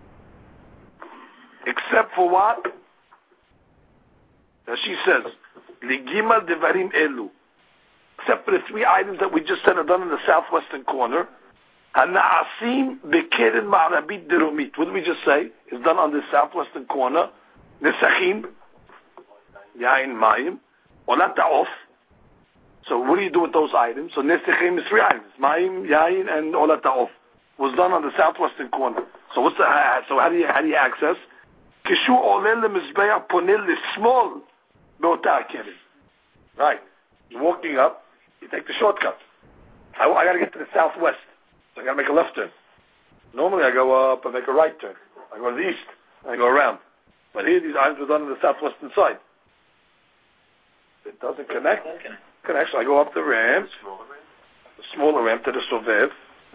Speaker 2: Except for what? She says, לגימל דברים אלו. except for the three items that we just said are done in the southwestern corner. Hana'asim bekeren ma'arabit derumit. What did we just say? It's done on the southwestern corner. Nesachim, yain mayim, olat ta'of. So what do you do with those items? So nesachim is three items: mayim, yain, and olat ta'of. Was done on the southwestern corner. So what's the? So how do you access? Kishu olel lemizbeach ponel lismol beota keren. Right. You're walking up. You take the shortcut. I got to get to the southwest. So I got to make a left turn. Normally I go up and make a right turn. I go to the east and I go around. But here these items were done on the southwestern side. It doesn't connect. Connects. So I go up the ramp, the smaller ramp to the Sovev.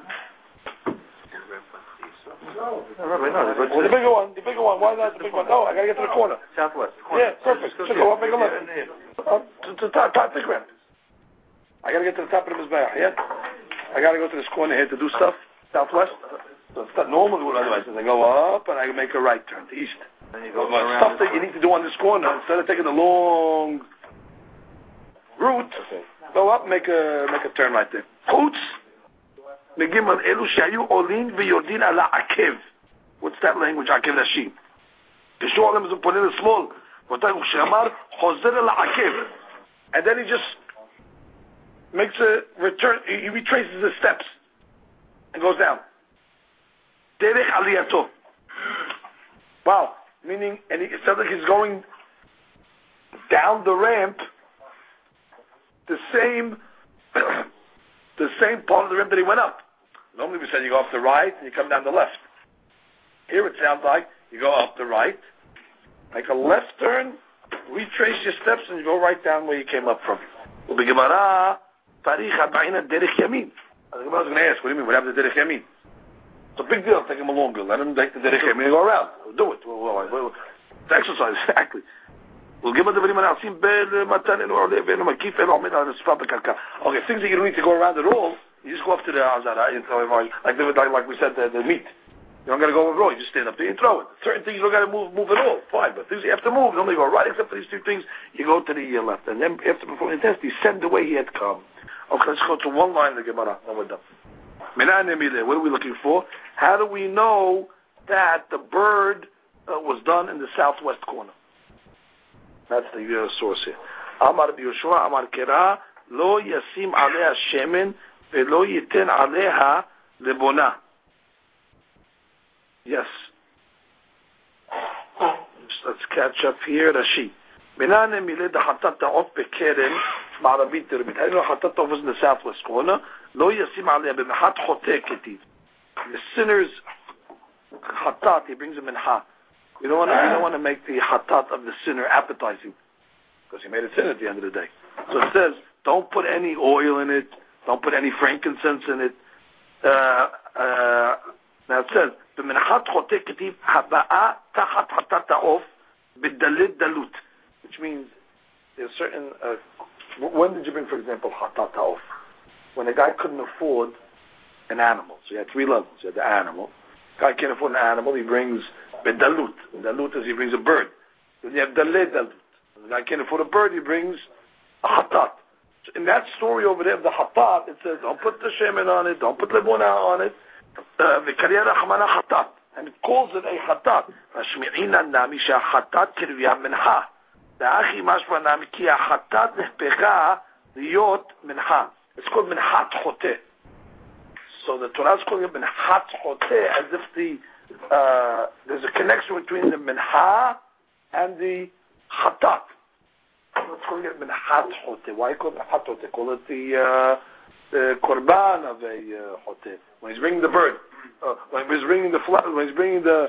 Speaker 2: No, the bigger one. The bigger one. Why not the big one? No, I got to get to the corner.
Speaker 4: Southwest.
Speaker 2: Yeah, perfect. So go up, make a left. To the top big ramp. I got to get to the top of the Mizbeach. Yeah. I got to go to this corner here to do stuff, southwest. So it's not normally what otherwise is. I go up and I make a right turn to east.
Speaker 4: Then you go
Speaker 2: stuff that you need to do on this corner, instead of taking the long route, go up, make a turn right there. Chutz megiman elu shayu olin v'yordin ala akev. What's that language? Akev Rashi. Kishu olim is putting it small. And then he just makes a return. He retraces his steps and goes down. Derech aliyato. Wow. Meaning, and it sounds like he's going down the ramp, the same part of the ramp that he went up. Normally we said you go up the right and you come down the left. Here it sounds like you go up the right, make a left turn, retrace your steps, and you go right down where you came up from. The Gemara was going to ask, what do you mean? What happened to Derech Yamin? It's a big deal. Take him longer. Let him take the Derech Yamin and go around. We'll do it. It's exercise, exactly. Okay, things that you don't need to go around at all, you just go up to the Azara, like we said, the meat. You don't got to go over all. You just stand up there and throw it. Certain things you don't got to move at all. Fine, but things you have to move. You only go right, except for these two things. You go to the left, and then after performing the test, you send the way he had come. Okay, let's go to one line of the Gemara, and we're done. What are we looking for? How do we know that the bird was done in the southwest corner? That's the source here. Amar B'Yoshua, Amar Kera, Lo Yasim Aleha Shemen, Velo Yiten Aleha Lebona. Yes. Let's catch up here. Rashi. Menane miled hatat ta'of bekeren ma'arabit terbit. I know hatat ta'of was in the southwest corner. Lo yasim aleh b'mechat chotek ketiv. The sinner's hatat, he brings him in ha. You don't want to make the hatat of the sinner appetizing, because he made a sin at the end of the day. So it says, don't put any oil in it. Don't put any frankincense in it. Now it says, במנחת חוטא כתיב הבאה תחת חטאת העוף בדלת דלות, which means there's certain when did you bring, for example, חטאת העוף? When a guy couldn't afford an animal. So you had three levels. You had the animal. Guy can't afford an animal, he brings bedalut. Dalut is he brings a bird. Then you have dalet dalut. The guy can't afford a bird, he brings a hatat. So in that story over there of the hatat, it says don't put the shemen on it, don't put lebona on it. And it calls it a hatat. Mashmi'ina nami hatat kirvia minha. Da'achi mashma nami ki hatat nehpecha liyot minha. It's called minhat chote. So the Torah is calling it minhat chote as if there's a connection between the minha and the hatat. It's calling it minhat chote. Why call it minhat chote? They call it the korban of a chote. When he's bringing the bird, when he's bringing the flower, when he's bringing the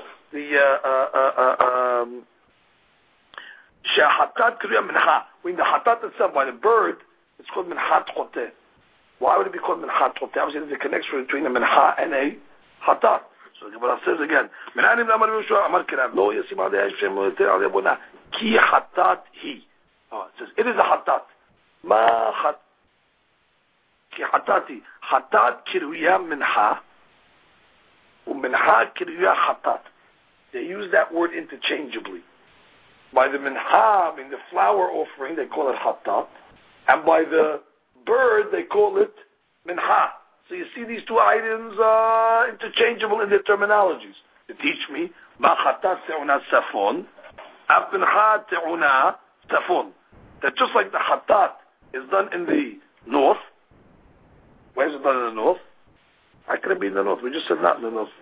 Speaker 2: shahatat kriya minha. When the hatat itself by the bird, it's called minhat chote. Why would it be called minhat chote? Obviously, there's a connection between a minha and a hatat. So the Gemara says again, "Menanim amar Yoshua amar Kerav lo yasim alei Hashem ter alei bona ki hatat hi." It says it is a hatat. Ma hat ki hatati hatat kiruya minha uminha kiruya hatat. They use that word interchangeably. By the minha, I mean the flower offering, they call it hatat, and by the bird, they call it minha. So you see these two items interchangeable in their terminologies. To teach me, ma chatat te'una safon, af minha te'una safon. That just like the chatat is done in the north. Where is it done in the north? How can it be in the north? We just said not in the north.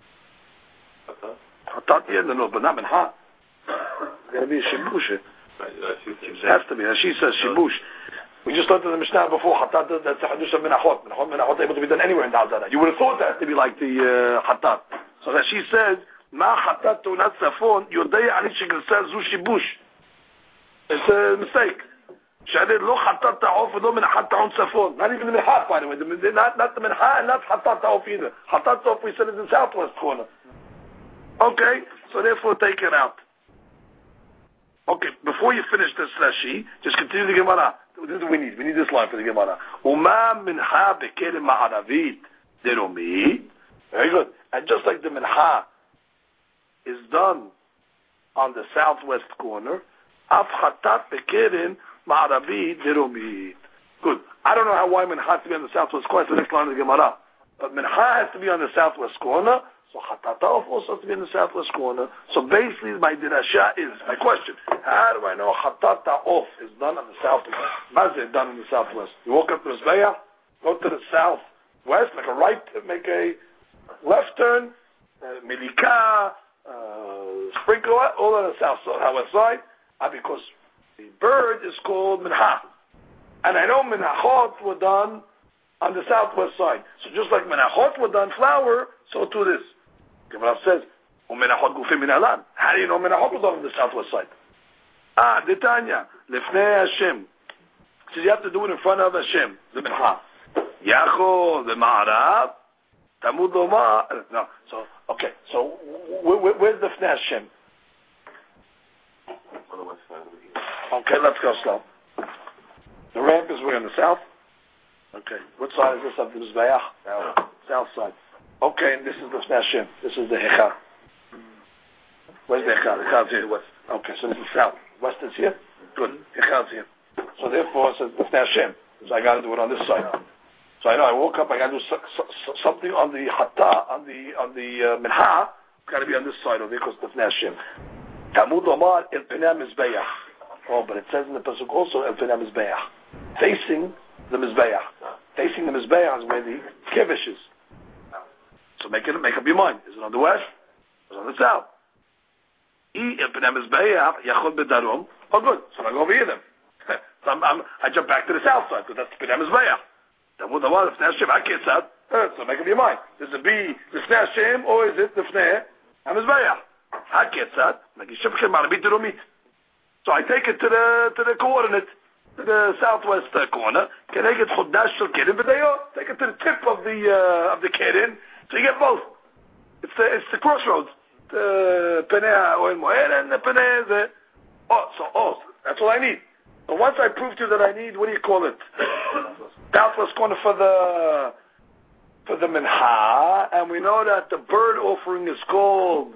Speaker 2: Chatat here in the north, but not minha. It's going to be a shibush. It has to be. She says shibush. We just learned in the Mishnah before, Hatat, that's a Hadush of Menachot. Menachot able to be done anywhere in Da'azara. You would have thought that to be like the Hatat. So that she says, Ma Hatat Tunat Safon, Yodei Ali Shekil says, Zu Shibush. It's a mistake. Shadid Lo Hatat Ta'of, Lo Menachat Ta'on Safon. Not even the Menachat, by the way. Not the Menachat and not Hatat Ta'of either. Hatat Ta'of, we said, is in the southwest corner. Okay, so therefore take it out. Okay, before you finish this Rashi, just continue the Gemara. This is what we need. We need this line for the Gemara. Uma minha bekelim ma'aravit deromi. Very good. And just like the minha is done on the southwest corner, af chatat bekelim ma'aravit deromi. Good. I don't know why minha has to be on the southwest corner. It's the next line of the Gemara. But minha has to be on the southwest corner. So Chatata'of also has to be in the southwest corner. So basically my dirasha is, my question, how do I know Chatata'of is done on the southwest? Mazeh done in the southwest. You walk up to the Zbeya, go to the southwest, make a right, make a left turn, Milika, sprinkle, all on the southwest side, because the bird is called Minha. And I know Minachot were done on the southwest side. So just like Minachot were done flour, so too this. Gemara says, how do you know Menachot was on the southwest side? Detanya, Lefnei Hashem. So you have to do it in front of Hashem, the Mincha. Yachol, the Ma'arab, Tamud Lomar. No, so, okay, so where's the Lefnei Hashem? Okay, let's go slow. The ramp is where, on the south? Okay, what side is this of the Mizbeach? South side. Okay, and this is the Lefnei Hashem. This is the Hecha. Where's the Hecha? The Hecha is here. West. Okay, so this is south. West is here? Good. Hecha is here. So therefore it says Lefnei Hashem. So I got to do it on this side. So I know I woke up, I got to do something on the Hatta, on the Minha. Got to be on this side over here because Lefnei Hashem. Tamud Omar El Penei Mizbeach. Oh, but it says in the Pasuk also El Penei Mizbeach. Facing the Mizbeach. Facing the Mizbeach is where the Kevish is. So make up your mind. Is it on the west? Is it on the south? Oh, good. So I go over here then. So I jump back to the south side because that's the Pnei Mizbeach. Then what the one? Lefnei Hashem. I can't say. So make up your mind. Does it be the Lefnei Hashem or is it the Lefnei Mizbeach? I can't say. So I take it to the coordinate, to the southwest corner. Can I get Chodash Shel Keren B'dayo? Take it to the tip of the Keren. So you get both. It's the crossroads. The Penei Oel Moed and the Penei. So that's all I need. But once I prove to you that I need, what do you call it? Southwest corner for the Minha, and we know that the bird offering is called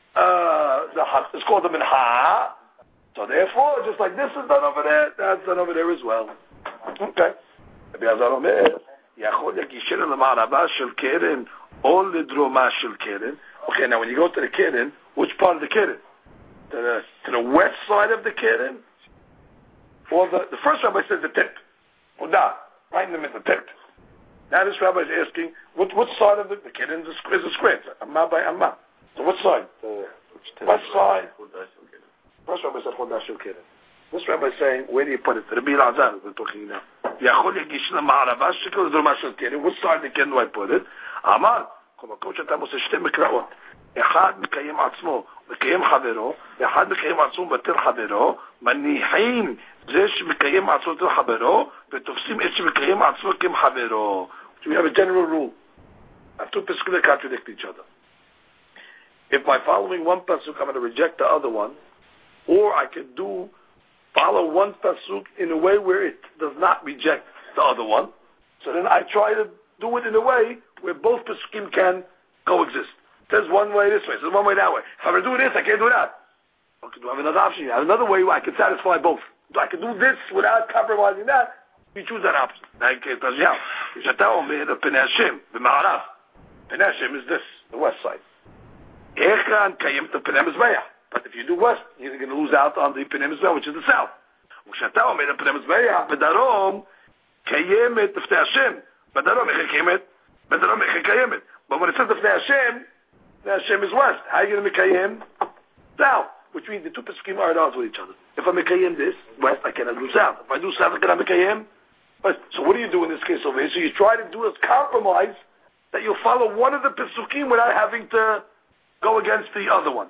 Speaker 2: the Minha. So therefore, just like this is done over there, that's done over there as well. Okay. Okay, now when you go to the Keren, which part of the Keren? To the west side of the Keren? Or the first rabbi says the tip. Right in the middle, the tip. Now this rabbi is asking, what side of the Keren is a square? Amma by Amma. So what side? The west side. First rabbi said Chodash Shel Keren. This rabbi is saying, where do you put it? Rabbi Elazar, we're talking now. Which side of the Keren do I put it? Amar, אחד מקיים עצמו, מקיים חברו, ואחד מקיים עצמו בטל חברו, מניחים זה שמקיים עצמו בטל חברו, ותופסים את שמקיים עצמו מקיים חברו. So we have a general rule. Two pasuk that contradict each other. If by following one pasuk I'm going to reject the other one, or I can follow one pasuk in a way where it does not reject the other one, so then I try to do it in a way where both pasukim can coexist. It says one way this way, it says one way that way. If I'm going to do this, I can't do that. Okay, do I have another option? I have another way where I can satisfy both. I can do this without compromising that. You choose that option. Like Tajal. Shata Omer Penei Hashem, the Ma'arav. Penei Hashem is this, the west side. Echan Kayim to Penei Mizbeach. But if you do west, you're going to lose out on the Penei Mizbeach, which is the south. Shata Omer Penei Mizbeach, Bedarom Kayim to Penei Hashem. Bedarom Echan Kayim, Bedarom Echan Kayim. But when it says the Penei Hashem is west. How are you going to Mekayim? South. Which means the two Pesukim are at odds with each other. If I Mekayim this, west, I cannot do south. If I do south, I cannot Mekayim west. So what do you do in this case over here? So you try to do a compromise that you'll follow one of the Pesukim without having to go against the other one.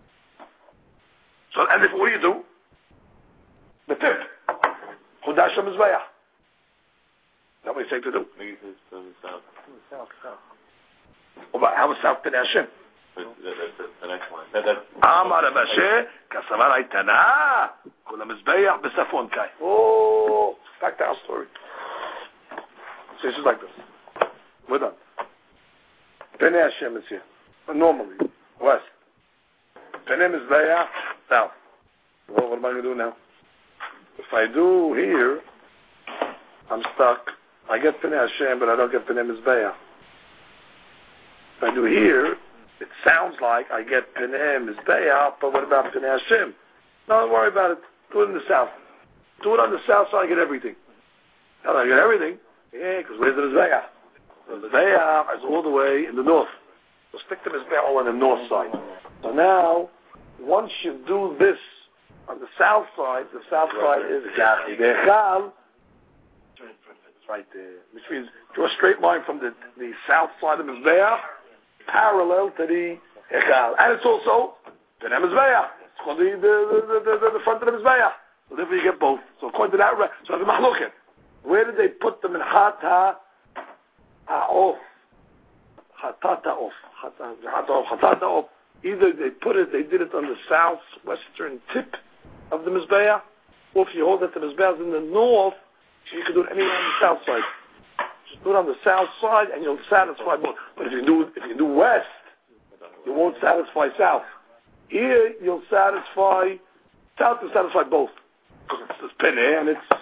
Speaker 2: So, and if, what do? The tip. Chudash HaMizbeach. That's what you say to do.
Speaker 4: South.
Speaker 2: How is south Penei Hashem?
Speaker 5: That's the next line.
Speaker 2: Amar Abashe, Kasavar Aitana, Kula Mizbeach B'Safon Kai. Oh, back to our story. So it's just like this. We're done. Penei Hashem is here. Normally, west. Penei Mizbeach, south. Well, what am I going to do now? If I do here, I'm stuck. I get Penei Hashem, but I don't get Penei Mizbeach. If I do here, it sounds like I get Penei Mizbeach, but what about Penei Hashem? No, don't worry about it. Do it in the south. Do it on the south side, I get everything. How do I get everything? Yeah, because where's the Mizbeach? The Mizbeach is all the way in the north. So stick the Mizbeach all on the north side. So now, once you do this on the south side is Dechal. It's right there. Which means draw a straight line from the south side of Mizbeach parallel to the Echal. And it's also Penei Mizbeach. It's called the front of the Mizbeach. So therefore you get both. So according to that, so the Mahluket, where did they put them in Hata Off? Hatata Off. Either they did it on the southwestern tip of the Mizbeach, or if you hold that the Mizbeach is in the north, you can do it anywhere on the south side. Just do it on the south side and you'll satisfy both. But if you do west, you won't satisfy south. Here you'll satisfy south to satisfy both. Because it's Penei and it's